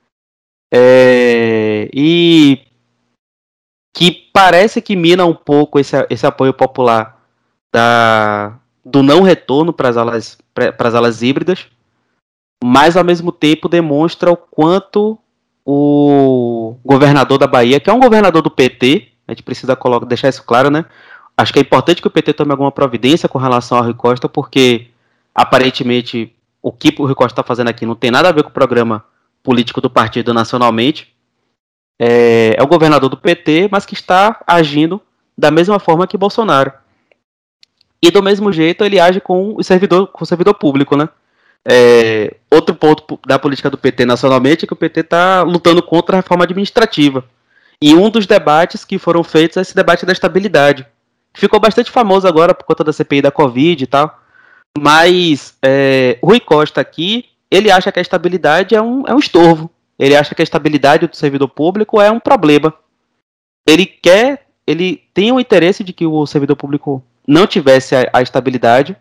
é, e que parece que mina um pouco esse, esse apoio popular da, do não retorno para as aulas, para as aulas híbridas, mas ao mesmo tempo demonstra o quanto o governador da Bahia, que é um governador do P T, a gente precisa colocar, deixar isso claro, né? Acho que é importante que o P T tome alguma providência com relação ao Rui Costa, porque aparentemente o que o Rui Costa está fazendo aqui não tem nada a ver com o programa político do partido nacionalmente. É, é o governador do P T, mas que está agindo da mesma forma que Bolsonaro. E do mesmo jeito ele age com o servidor, com o servidor público, né? É, outro ponto da política do P T nacionalmente é que o P T está lutando contra a reforma administrativa. E um dos debates que foram feitos é esse debate da estabilidade. Ficou bastante famoso agora por conta da C P I da Covid e tal. Mas é, Rui Costa aqui, ele acha que a estabilidade é um, é um estorvo. Ele acha que a estabilidade do servidor público é um problema. Ele quer, ele tem o interesse de que o servidor público não tivesse a, a estabilidade.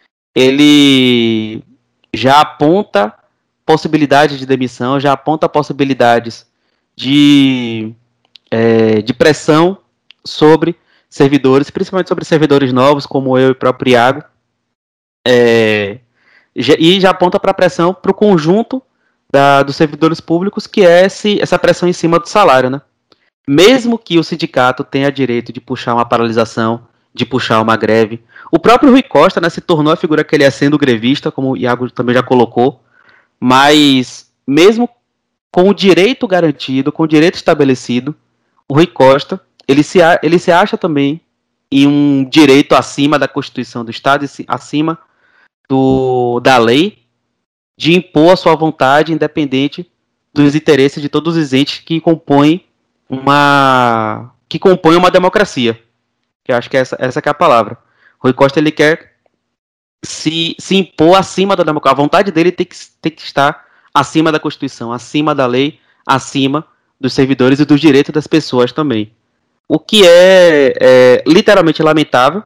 Ele já aponta possibilidades de demissão, já aponta possibilidades de, é, de pressão sobre servidores, principalmente sobre servidores novos, como eu e o próprio Iago, é, e já aponta para a pressão para o conjunto da, dos servidores públicos, que é esse, essa pressão em cima do salário, né? Mesmo que o sindicato tenha direito de puxar uma paralisação, de puxar uma greve, o próprio Rui Costa, né, se tornou a figura que ele é sendo grevista, como o Iago também já colocou, mas mesmo com o direito garantido, com o direito estabelecido, o Rui Costa, ele se, ele se acha também em um direito acima da Constituição do Estado, acima do, da lei, de impor a sua vontade independente dos interesses de todos os entes que compõem uma, que compõem uma democracia. Que eu acho que essa, essa que é a palavra. Rui Costa, ele quer se, se impor acima da democracia. A vontade dele tem que, tem que estar acima da Constituição, acima da lei, acima dos servidores e dos direitos das pessoas também. O que é, é literalmente lamentável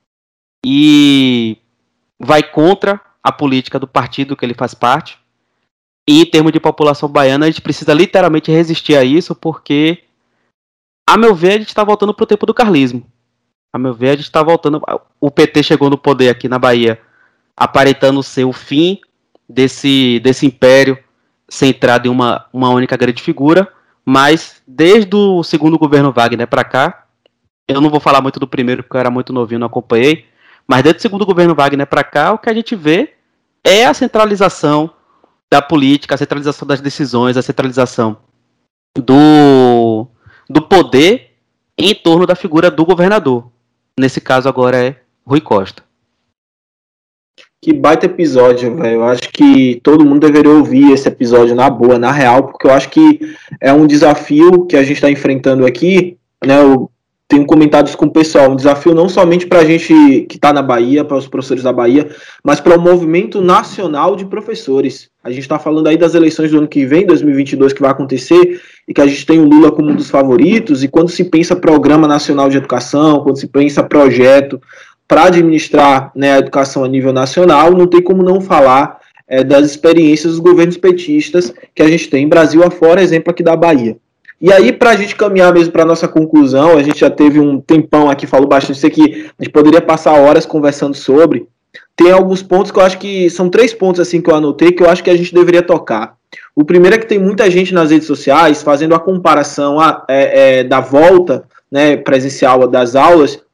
e vai contra a política do partido que ele faz parte. E em termos de população baiana, a gente precisa literalmente resistir a isso, porque, a meu ver, a gente está voltando para o tempo do carlismo. A meu ver, a gente está voltando... O P T chegou no poder aqui na Bahia, aparentando ser o fim desse, desse império centrado em uma, uma única grande figura, mas desde o segundo governo Wagner para cá, eu não vou falar muito do primeiro porque eu era muito novinho, não acompanhei, mas desde o segundo governo Wagner para cá, o que a gente vê é a centralização da política, a centralização das decisões, a centralização do, do poder em torno da figura do governador. Nesse caso agora é Rui Costa. Que baita episódio, velho. Eu acho que todo mundo deveria ouvir esse episódio na boa, na real, porque eu acho que é um desafio que a gente está enfrentando aqui, né? Eu tenho comentado isso com o pessoal, um desafio não somente para a gente que está na Bahia, para os professores da Bahia, mas para o movimento nacional de professores. A gente está falando aí das eleições do ano que vem, dois mil e vinte e dois, que vai acontecer, e que a gente tem o Lula como um dos favoritos, e quando se pensa Programa Nacional de Educação, quando se pensa projeto para administrar, né, a educação a nível nacional, não tem como não falar é, das experiências dos governos petistas que a gente tem em Brasil afora, exemplo aqui da Bahia. E aí, para a gente caminhar mesmo para a nossa conclusão, a gente já teve um tempão aqui, falou bastante, isso aqui, a gente poderia passar horas conversando sobre, tem alguns pontos que eu acho que, são três pontos assim que eu anotei, que eu acho que a gente deveria tocar. O primeiro é que tem muita gente nas redes sociais fazendo a comparação a, é, é, da volta, né, presencial das aulas,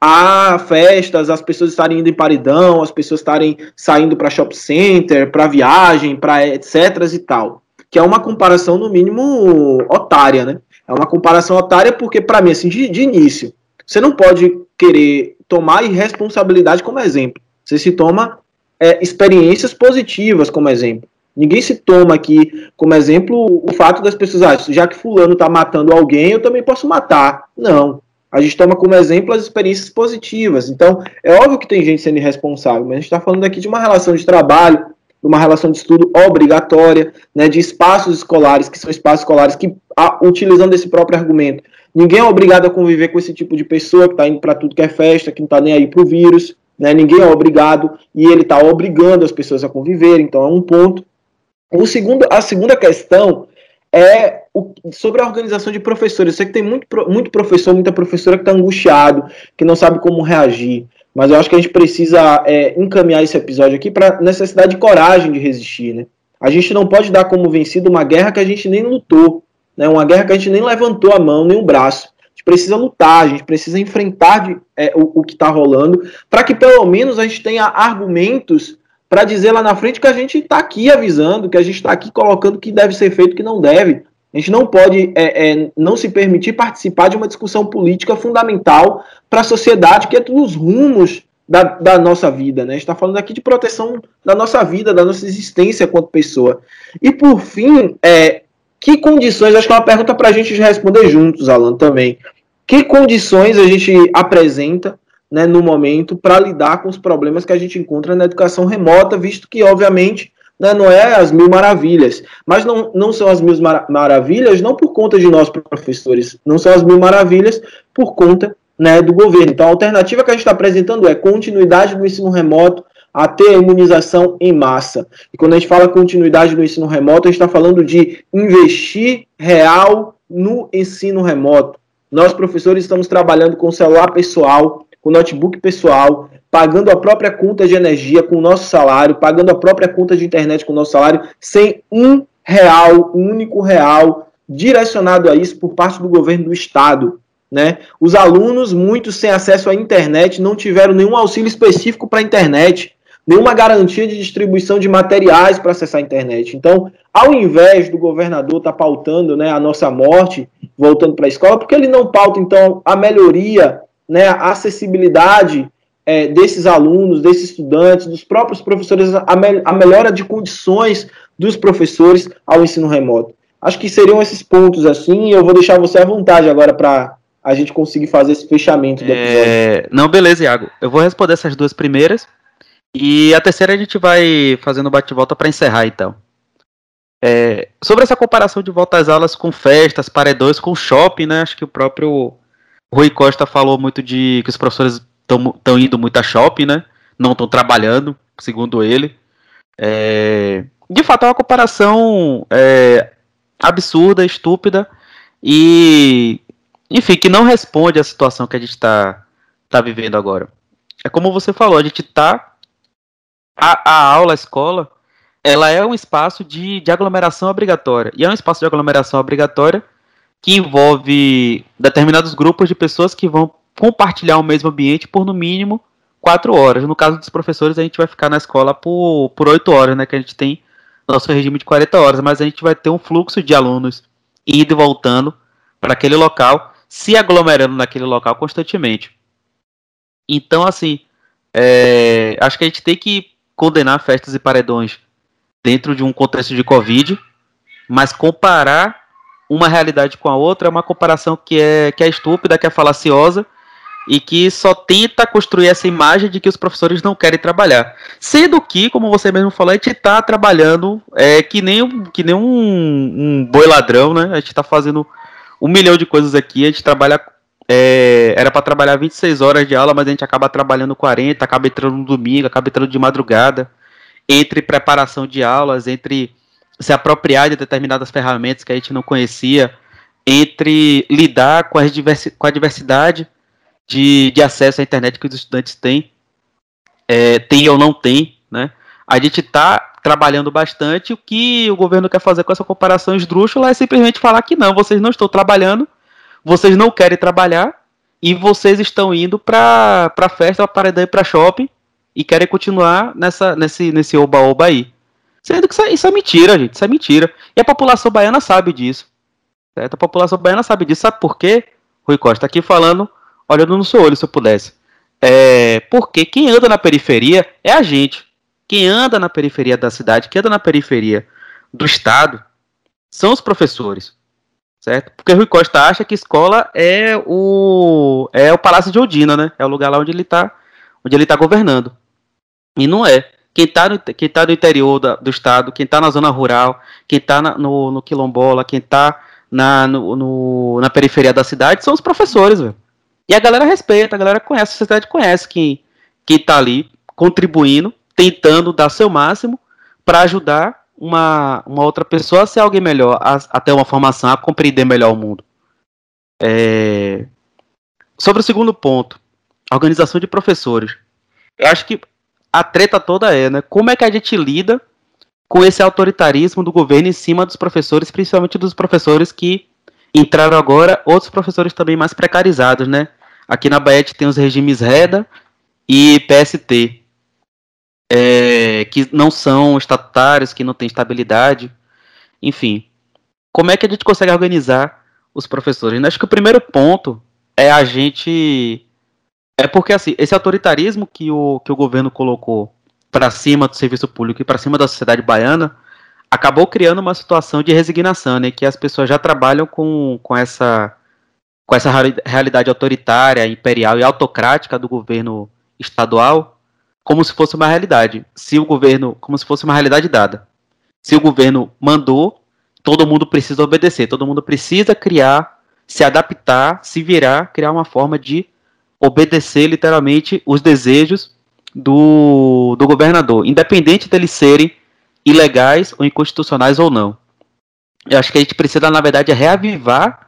a festas, as pessoas estarem indo em paredão, as pessoas estarem saindo para shopping center, para viagem, para etc e tal. Que é uma comparação, no mínimo, otária, né? É uma comparação otária porque, para mim, assim, de, de início, você não pode querer tomar irresponsabilidade como exemplo. Você se toma é, experiências positivas como exemplo. Ninguém se toma aqui como exemplo o fato das pessoas, ah, já que fulano está matando alguém, eu também posso matar. Não. A gente toma como exemplo as experiências positivas. Então, é óbvio que tem gente sendo irresponsável, mas a gente está falando aqui de uma relação de trabalho, de uma relação de estudo obrigatória, né, de espaços escolares, que são espaços escolares que, a, utilizando esse próprio argumento, ninguém é obrigado a conviver com esse tipo de pessoa que está indo para tudo que é festa, que não está nem aí para o vírus, né, ninguém é obrigado, e ele está obrigando as pessoas a conviver, então é um ponto. O segundo, a segunda questão é o, sobre a organização de professores. Eu sei que tem muito, muito professor, muita professora que está angustiado, que não sabe como reagir, mas eu acho que a gente precisa é, encaminhar esse episódio aqui para a necessidade de coragem de resistir, né? A gente não pode dar como vencido uma guerra que a gente nem lutou, né? Uma guerra que a gente nem levantou a mão, nem o braço. A gente precisa lutar, a gente precisa enfrentar de, é, o, o que está rolando, para que pelo menos a gente tenha argumentos para dizer lá na frente que a gente está aqui avisando, que a gente está aqui colocando o que deve ser feito e o que não deve. A gente não pode é, é, não se permitir participar de uma discussão política fundamental para a sociedade, que é dos rumos da, da nossa vida, né? A gente está falando aqui de proteção da nossa vida, da nossa existência enquanto pessoa. E, por fim, é, que condições, acho que é uma pergunta para a gente responder juntos, Alan, também. Que condições a gente apresenta, né, no momento para lidar com os problemas que a gente encontra na educação remota, visto que, obviamente, né, não é as mil maravilhas, mas não, não são as mil mar- maravilhas não por conta de nós professores, não são as mil maravilhas por conta, né, do governo. Então a alternativa que a gente está apresentando é continuidade do ensino remoto até a imunização em massa. E quando a gente fala continuidade do ensino remoto, a gente está falando de investir real no ensino remoto. Nós professores estamos trabalhando com celular pessoal, com notebook pessoal, pagando a própria conta de energia com o nosso salário, pagando a própria conta de internet com o nosso salário, sem um real, um único real, direcionado a isso por parte do governo do estado, né? Os alunos, muitos sem acesso à internet, não tiveram nenhum auxílio específico para a internet, nenhuma garantia de distribuição de materiais para acessar a internet. Então, ao invés do governador estar tá pautando, né, a nossa morte, voltando para a escola, porque ele não pauta, então, a melhoria, né, a acessibilidade é, desses alunos, desses estudantes, dos próprios professores, a, me a melhora de condições dos professores ao ensino remoto. Acho que seriam esses pontos assim, e eu vou deixar você à vontade agora para a gente conseguir fazer esse fechamento do episódio. É... Não, beleza, Iago. Eu vou responder essas duas primeiras, e a terceira a gente vai fazendo bate-volta para encerrar, então. É... Sobre essa comparação de volta às aulas com festas, paredões, com shopping, né? Acho que o próprio Rui Costa falou muito de que os professores estão indo muito a shopping, né? Não estão trabalhando, segundo ele. É... De fato, é uma comparação é, absurda, estúpida e, enfim, que não responde à situação que a gente está tá vivendo agora. É como você falou, a gente está... A, a aula, a escola, ela é um espaço de, de aglomeração obrigatória. E é um espaço de aglomeração obrigatória que envolve determinados grupos de pessoas que vão compartilhar o mesmo ambiente por, no mínimo, quatro horas. No caso dos professores, a gente vai ficar na escola por, por oito horas, né, que a gente tem nosso regime de quarenta horas, mas a gente vai ter um fluxo de alunos indo e voltando para aquele local, se aglomerando naquele local constantemente. Então, assim, é, acho que a gente tem que condenar festas e paredões dentro de um contexto de Covid, mas comparar uma realidade com a outra é uma comparação que é, que é estúpida, que é falaciosa, e que só tenta construir essa imagem de que os professores não querem trabalhar. Sendo que, como você mesmo falou, a gente está trabalhando é, que nem, que nem um, um boi ladrão, né? A gente está fazendo um milhão de coisas aqui, a gente trabalha... É, era para trabalhar vinte e seis horas de aula, mas a gente acaba trabalhando quarenta, acaba entrando no domingo, acaba entrando de madrugada, entre preparação de aulas, entre se apropriar de determinadas ferramentas que a gente não conhecia, entre lidar com, as diversi com a diversidade De, de acesso à internet que os estudantes têm, é, tem ou não tem, né? A gente está trabalhando bastante. O que o governo quer fazer com essa comparação esdrúxula é simplesmente falar que não, vocês não estão trabalhando, vocês não querem trabalhar e vocês estão indo para para festa, para paredão e para shopping e querem continuar nessa, nesse, nesse oba-oba aí. Sendo que isso é, isso é mentira, gente, isso é mentira. E a população baiana sabe disso, certo? A população baiana sabe disso. Sabe por quê? Rui Costa aqui falando, olhando no seu olho, se eu pudesse. É, porque quem anda na periferia é a gente. Quem anda na periferia da cidade, quem anda na periferia do estado, são os professores, certo? Porque Rui Costa acha que escola é o, é o Palácio de Ondina, né? É o lugar lá onde ele está onde ele tá governando. E não é. Quem está no, quem tá no interior da, do estado, quem está na zona rural, quem está no, no quilombola, quem está na, no, no, na periferia da cidade, são os professores, velho. E a galera respeita, a galera conhece, a sociedade conhece quem, quem tá ali contribuindo, tentando dar seu máximo para ajudar uma, uma outra pessoa a ser alguém melhor, a, a ter uma formação, a compreender melhor o mundo. É... Sobre o segundo ponto, a organização de professores. Eu acho que a treta toda é, né? Como é que a gente lida com esse autoritarismo do governo em cima dos professores, principalmente dos professores que entraram agora, outros professores também mais precarizados, né? Aqui na Bahia tem os regimes REDA e P S T, é, que não são estatutários, que não têm estabilidade. Enfim, como é que a gente consegue organizar os professores? Eu acho que o primeiro ponto é a gente... É porque, assim, esse autoritarismo que o, que o governo colocou para cima do serviço público e para cima da sociedade baiana acabou criando uma situação de resignação, né, que as pessoas já trabalham com, com, essa, com essa realidade autoritária, imperial e autocrática do governo estadual como se fosse uma realidade. Se o governo, como se fosse uma realidade dada. Se o governo mandou, todo mundo precisa obedecer, todo mundo precisa criar, se adaptar, se virar, criar uma forma de obedecer literalmente os desejos do, do governador, independente deles serem ilegais ou inconstitucionais ou não. Eu acho que a gente precisa, na verdade, reavivar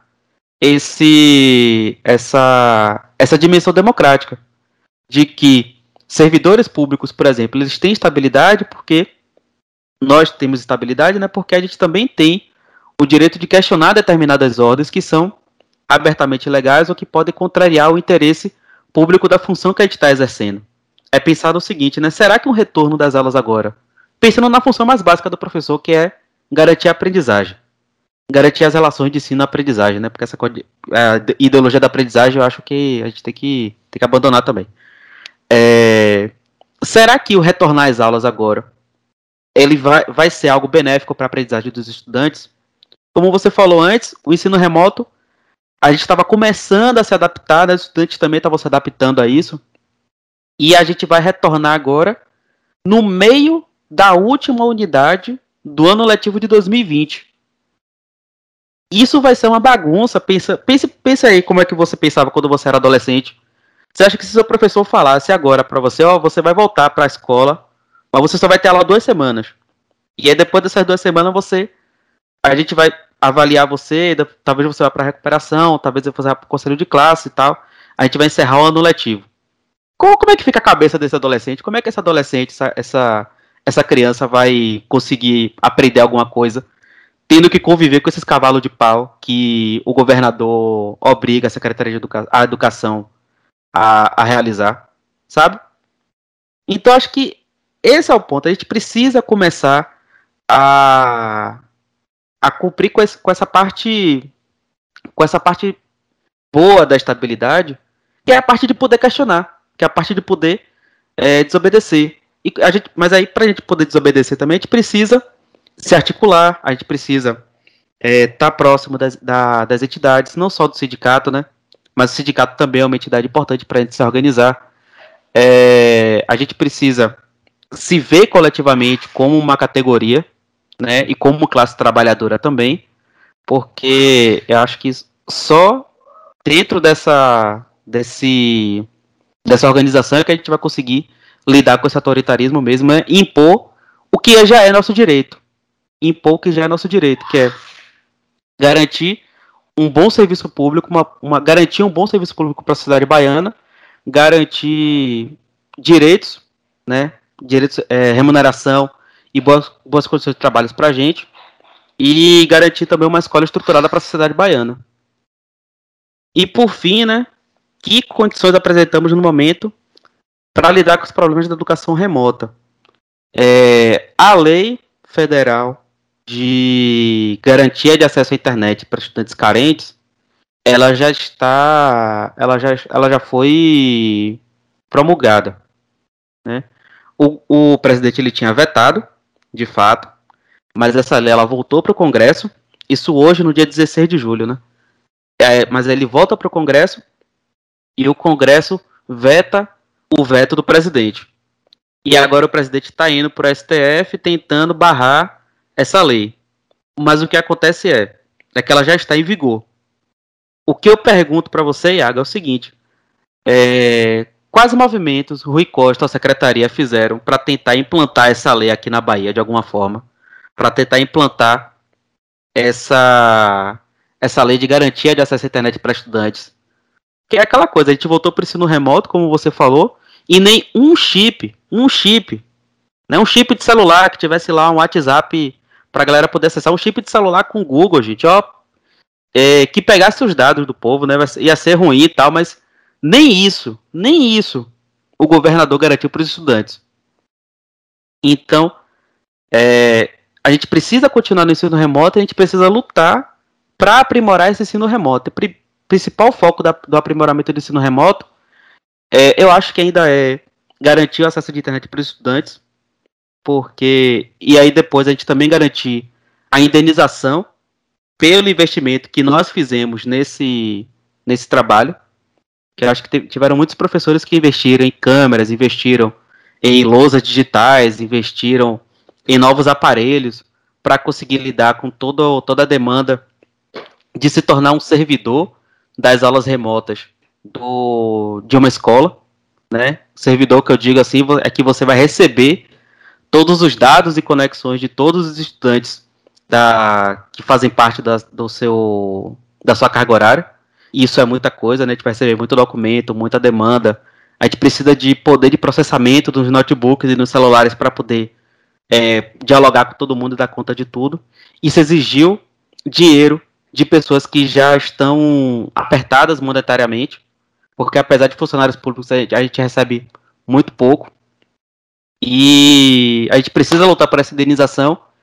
esse, essa, essa dimensão democrática, de que servidores públicos, por exemplo, eles têm estabilidade porque nós temos estabilidade, né, porque a gente também tem o direito de questionar determinadas ordens que são abertamente ilegais ou que podem contrariar o interesse público da função que a gente está exercendo. É pensar no seguinte, né, será que um retorno das aulas agora, pensando na função mais básica do professor, que é garantir a aprendizagem. Garantir as relações de ensino e aprendizagem, né? Porque essa a ideologia da aprendizagem eu acho que a gente tem que, tem que abandonar também. É, será que o retornar às aulas agora ele vai, vai ser algo benéfico para a aprendizagem dos estudantes? Como você falou antes, o ensino remoto, a gente estava começando a se adaptar, né? Os estudantes também estavam se adaptando a isso. E a gente vai retornar agora no meio da última unidade do ano letivo de dois mil e vinte. Isso vai ser uma bagunça. Pensa, pense, pense aí como é que você pensava quando você era adolescente. Você acha que se seu professor falasse agora para você, ó, você vai voltar para a escola, mas você só vai ter aula duas semanas. E aí depois dessas duas semanas você, a gente vai avaliar você, talvez você vá para recuperação, talvez você vá para o conselho de classe e tal. A gente vai encerrar o ano letivo. Como, como é que fica a cabeça desse adolescente? Como é que esse adolescente, essa, essa, essa criança vai conseguir aprender alguma coisa, tendo que conviver com esses cavalos de pau que o governador obriga a Secretaria de Educa- a Educação a, a realizar, sabe? Então acho que esse é o ponto. A gente precisa começar a, a cumprir com, esse, com essa parte com essa parte boa da estabilidade, que é a parte de poder questionar, que é a parte de poder é, desobedecer. E a gente, mas aí, para a gente poder desobedecer também, a gente precisa se articular, a gente precisa estar é, tá próximo das, da, das entidades, não só do sindicato, né? Mas o sindicato também é uma entidade importante para a gente se organizar. É, a gente precisa se ver coletivamente como uma categoria, né? E como classe trabalhadora também, porque eu acho que só dentro dessa, desse, dessa organização é que a gente vai conseguir lidar com esse autoritarismo mesmo, né? E impor o que já é nosso direito. Impor o que já é nosso direito, que é garantir um bom serviço público, uma, uma, garantir um bom serviço público para a sociedade baiana, garantir direitos, né? Direitos, é, remuneração e boas, boas condições de trabalho para a gente, e garantir também uma escola estruturada para a sociedade baiana. E por fim, né? Que condições apresentamos no momento para lidar com os problemas da educação remota? É, a lei federal de garantia de acesso à internet para estudantes carentes, ela já está, ela já, ela já foi promulgada, né? O, o presidente ele tinha vetado, de fato, mas essa lei ela voltou para o Congresso, isso hoje no dia dezesseis de julho, né? É, mas ele volta para o Congresso e o Congresso veta o veto do presidente. E agora o presidente está indo para o S T F tentando barrar essa lei. Mas o que acontece é, é que ela já está em vigor. O que eu pergunto para você, Iago, é o seguinte. É, quais movimentos Rui Costa, a secretaria, fizeram para tentar implantar essa lei aqui na Bahia, de alguma forma? Para tentar implantar essa, essa lei de garantia de acesso à internet para estudantes. Que é aquela coisa, a gente voltou para o ensino remoto, como você falou, e nem um chip, um chip, né, um chip de celular que tivesse lá um WhatsApp para a galera poder acessar, um chip de celular com Google, gente, ó, é, que pegasse os dados do povo, né, ia ser ruim e tal, mas nem isso, nem isso o governador garantiu para os estudantes. Então, é, a gente precisa continuar no ensino remoto, a gente precisa lutar para aprimorar esse ensino remoto. O principal foco da, do aprimoramento do ensino remoto, é, eu acho que ainda é garantir o acesso de internet para os estudantes, porque, e aí depois a gente também garantir a indenização pelo investimento que nós fizemos nesse, nesse trabalho, que eu acho que tiveram muitos professores que investiram em câmeras, investiram em lousas digitais, investiram em novos aparelhos para conseguir lidar com todo, toda a demanda de se tornar um servidor das aulas remotas do, de uma escola, né? Servidor que eu digo assim é que você vai receber todos os dados e conexões de todos os estudantes da, que fazem parte da, do seu, da sua carga horária. E isso é muita coisa, né? A gente vai receber muito documento, muita demanda. A gente precisa de poder de processamento dos notebooks e dos celulares para poder é, dialogar com todo mundo e dar conta de tudo. Isso exigiu dinheiro de pessoas que já estão apertadas monetariamente, porque apesar de funcionários públicos a gente recebe muito pouco. E a gente precisa lutar por essa indenização.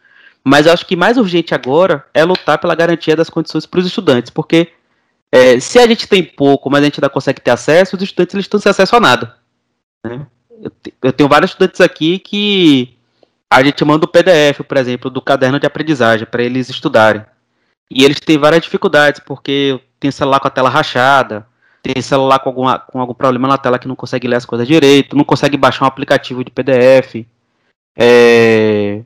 Mas eu acho que mais urgente agora é lutar pela garantia das condições para os estudantes, porque é, se a gente tem pouco, mas a gente ainda consegue ter acesso, os estudantes eles estão sem acesso a nada. Né? Eu, te, eu tenho vários estudantes aqui que a gente manda o P D F, por exemplo, do caderno de aprendizagem para eles estudarem. E eles têm várias dificuldades, porque tem celular com a tela rachada, tem celular com, alguma, com algum problema na tela que não consegue ler as coisas direito, não consegue baixar um aplicativo de P D F. É...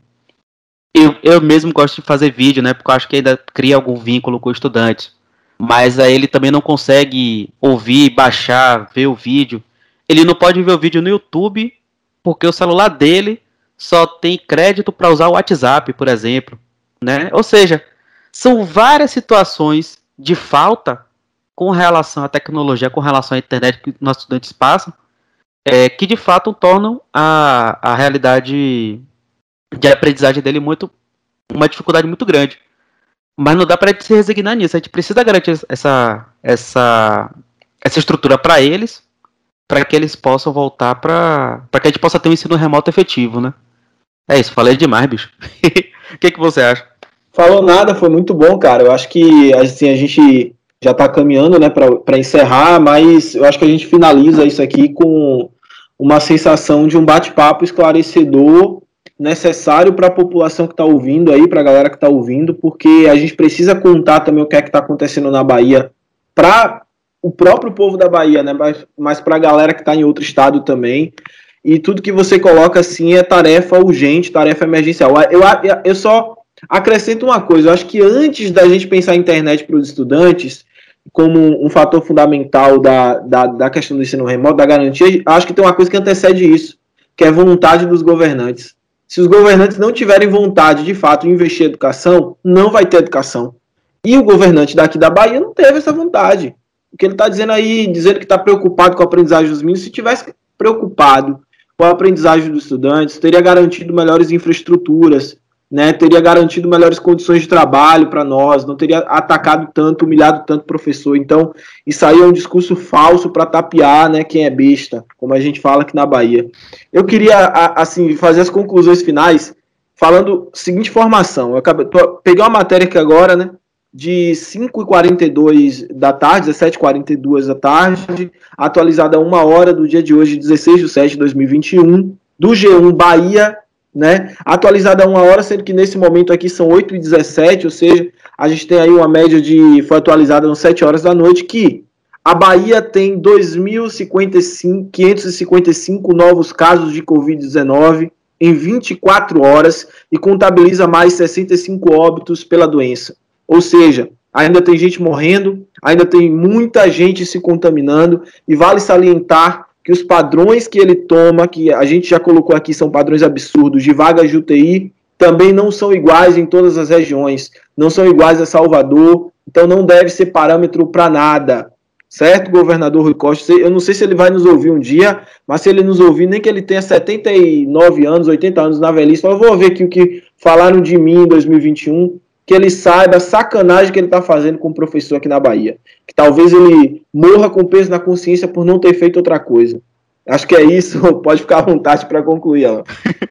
Eu, eu mesmo gosto de fazer vídeo, né? Porque eu acho que ainda cria algum vínculo com o estudante. Mas aí ele também não consegue ouvir, baixar, ver o vídeo. Ele não pode ver o vídeo no YouTube, porque o celular dele só tem crédito para usar o WhatsApp, por exemplo. Né? Ou seja, são várias situações de falta com relação à tecnologia, com relação à internet que nossos estudantes passam, é, que de fato tornam a, a realidade de aprendizagem dele muito, uma dificuldade muito grande. Mas não dá para a gente se resignar nisso. A gente precisa garantir essa, essa, essa estrutura para eles, para que eles possam voltar para para que a gente possa ter um ensino remoto efetivo, né? É isso, falei demais, bicho. O que, que você acha? Falou nada, foi muito bom, cara. Eu acho que assim, a gente já está caminhando, né, para encerrar, mas eu acho que a gente finaliza isso aqui com uma sensação de um bate-papo esclarecedor, necessário para a população que está ouvindo aí, para a galera que está ouvindo, porque a gente precisa contar também o que é que está acontecendo na Bahia para o próprio povo da Bahia, né, mas, mas para a galera que está em outro estado também. E tudo que você coloca assim é tarefa urgente, tarefa emergencial. Eu, eu, eu só acrescento uma coisa, eu acho que antes da gente pensar em internet para os estudantes como um fator fundamental da, da, da questão do ensino remoto, da garantia, acho que tem uma coisa que antecede isso, que é a vontade dos governantes. Se os governantes não tiverem vontade, de fato, de investir em educação, não vai ter educação. E o governante daqui da Bahia não teve essa vontade. O que ele está dizendo aí, dizendo que está preocupado com a aprendizagem dos meninos, se tivesse preocupado com a aprendizagem dos estudantes, teria garantido melhores infraestruturas, né, teria garantido melhores condições de trabalho para nós, não teria atacado tanto, humilhado tanto o professor. Então, isso aí é um discurso falso para tapear, né, quem é besta, como a gente fala aqui na Bahia. Eu queria, assim, fazer as conclusões finais falando a seguinte informação. Eu acabei, tô, peguei uma matéria aqui agora, né, de cinco e quarenta e dois da tarde, dezessete e quarenta e dois da tarde, atualizada a uma hora do dia de hoje, dezesseis de setembro de dois mil e vinte e um, do G um Bahia, né, atualizada a uma hora, sendo que nesse momento aqui são oito e dezessete, ou seja, a gente tem aí uma média de, foi atualizada às sete horas da noite, que a Bahia tem dois mil quinhentos e cinquenta e cinco novos casos de covid dezenove em vinte e quatro horas e contabiliza mais sessenta e cinco óbitos pela doença. Ou seja, ainda tem gente morrendo, ainda tem muita gente se contaminando, e vale salientar que os padrões que ele toma, que a gente já colocou aqui, são padrões absurdos de vagas de U T I, também não são iguais em todas as regiões, não são iguais a Salvador, então não deve ser parâmetro para nada, certo, governador Rui Costa? Eu não sei se ele vai nos ouvir um dia, mas se ele nos ouvir, nem que ele tenha setenta e nove anos, oitenta anos na velhice, eu vou ver aqui o que falaram de mim em dois mil e vinte e um, que ele saiba a sacanagem que ele está fazendo com o professor aqui na Bahia. Que talvez ele morra com peso na consciência por não ter feito outra coisa. Acho que é isso. Pode ficar à vontade para concluir, Alan.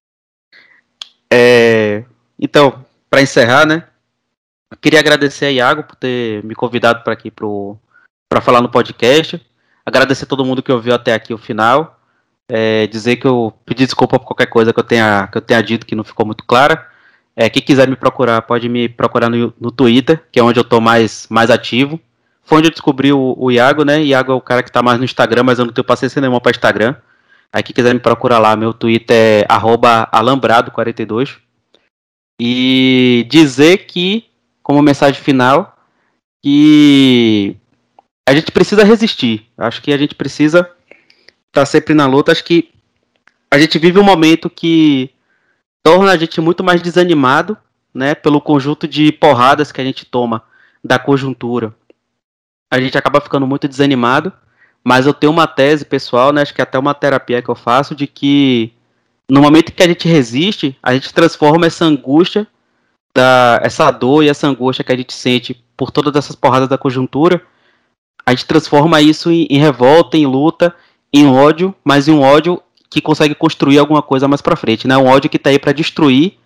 É, então, para encerrar, né? Queria agradecer a Iago por ter me convidado para aqui para falar no podcast. Agradecer a todo mundo que ouviu até aqui o final. É, dizer que eu pedi desculpa por qualquer coisa que eu tenha, que eu tenha dito que não ficou muito clara. É, quem quiser me procurar, pode me procurar no, no Twitter, que é onde eu estou mais, mais ativo. Foi onde eu descobri o, o Iago, né? Iago é o cara que está mais no Instagram, mas eu não tenho paciência nenhuma para Instagram. Aí quem quiser me procurar lá, meu Twitter é arroba alambrado quarenta e dois. E dizer que, como mensagem final, que a gente precisa resistir. Acho que a gente precisa estar sempre na luta. Acho que a gente vive um momento que torna a gente muito mais desanimado, né, pelo conjunto de porradas que a gente toma da conjuntura. A gente acaba ficando muito desanimado, mas eu tenho uma tese pessoal, né, acho que é até uma terapia que eu faço, de que no momento que a gente resiste, a gente transforma essa angústia, da, essa dor e essa angústia que a gente sente por todas essas porradas da conjuntura, a gente transforma isso em, em revolta, em luta, em ódio, mas em um ódio que consegue construir alguma coisa mais pra frente, né? Um ódio que tá aí pra destruir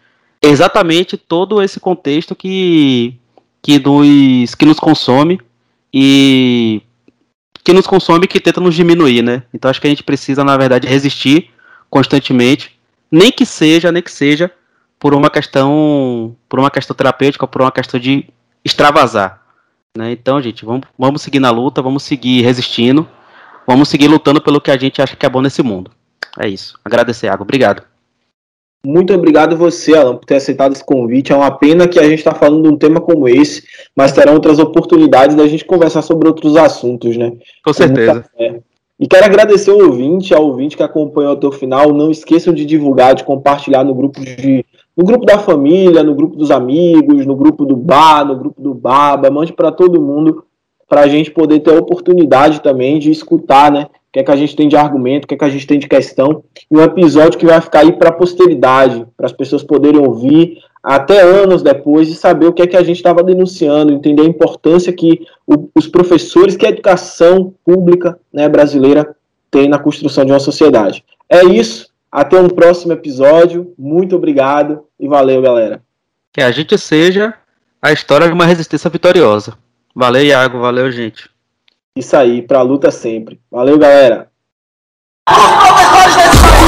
exatamente todo esse contexto que, que, nos, que nos consome e que nos consome e que tenta nos diminuir, né? Então acho que a gente precisa, na verdade, resistir constantemente, nem que seja, nem que seja por uma questão, por uma questão terapêutica, por uma questão de extravasar, né? Então, gente, vamos, vamos seguir na luta, vamos seguir resistindo, vamos seguir lutando pelo que a gente acha que é bom nesse mundo. É isso. Agradecer, Iago. Obrigado. Muito obrigado você, Alan, por ter aceitado esse convite. É uma pena que a gente está falando de um tema como esse, mas terão outras oportunidades da gente conversar sobre outros assuntos, né? Com certeza. E quero agradecer ao ouvinte, ao ouvinte que acompanhou até o final. Não esqueçam de divulgar, de compartilhar no grupo, de, no grupo da família, no grupo dos amigos, no grupo do bar, no grupo do baba. Mande para todo mundo, para a gente poder ter a oportunidade também de escutar, né? O que é que a gente tem de argumento, o que é que a gente tem de questão, e um episódio que vai ficar aí para a posteridade, para as pessoas poderem ouvir até anos depois e saber o que é que a gente estava denunciando, entender a importância que o, os professores, que a educação pública, né, brasileira tem na construção de uma sociedade. É isso, até um próximo episódio, muito obrigado e valeu, galera. Que a gente seja a história de uma resistência vitoriosa. Valeu, Iago, valeu, gente. Isso aí, pra luta sempre. Valeu, galera. Os professores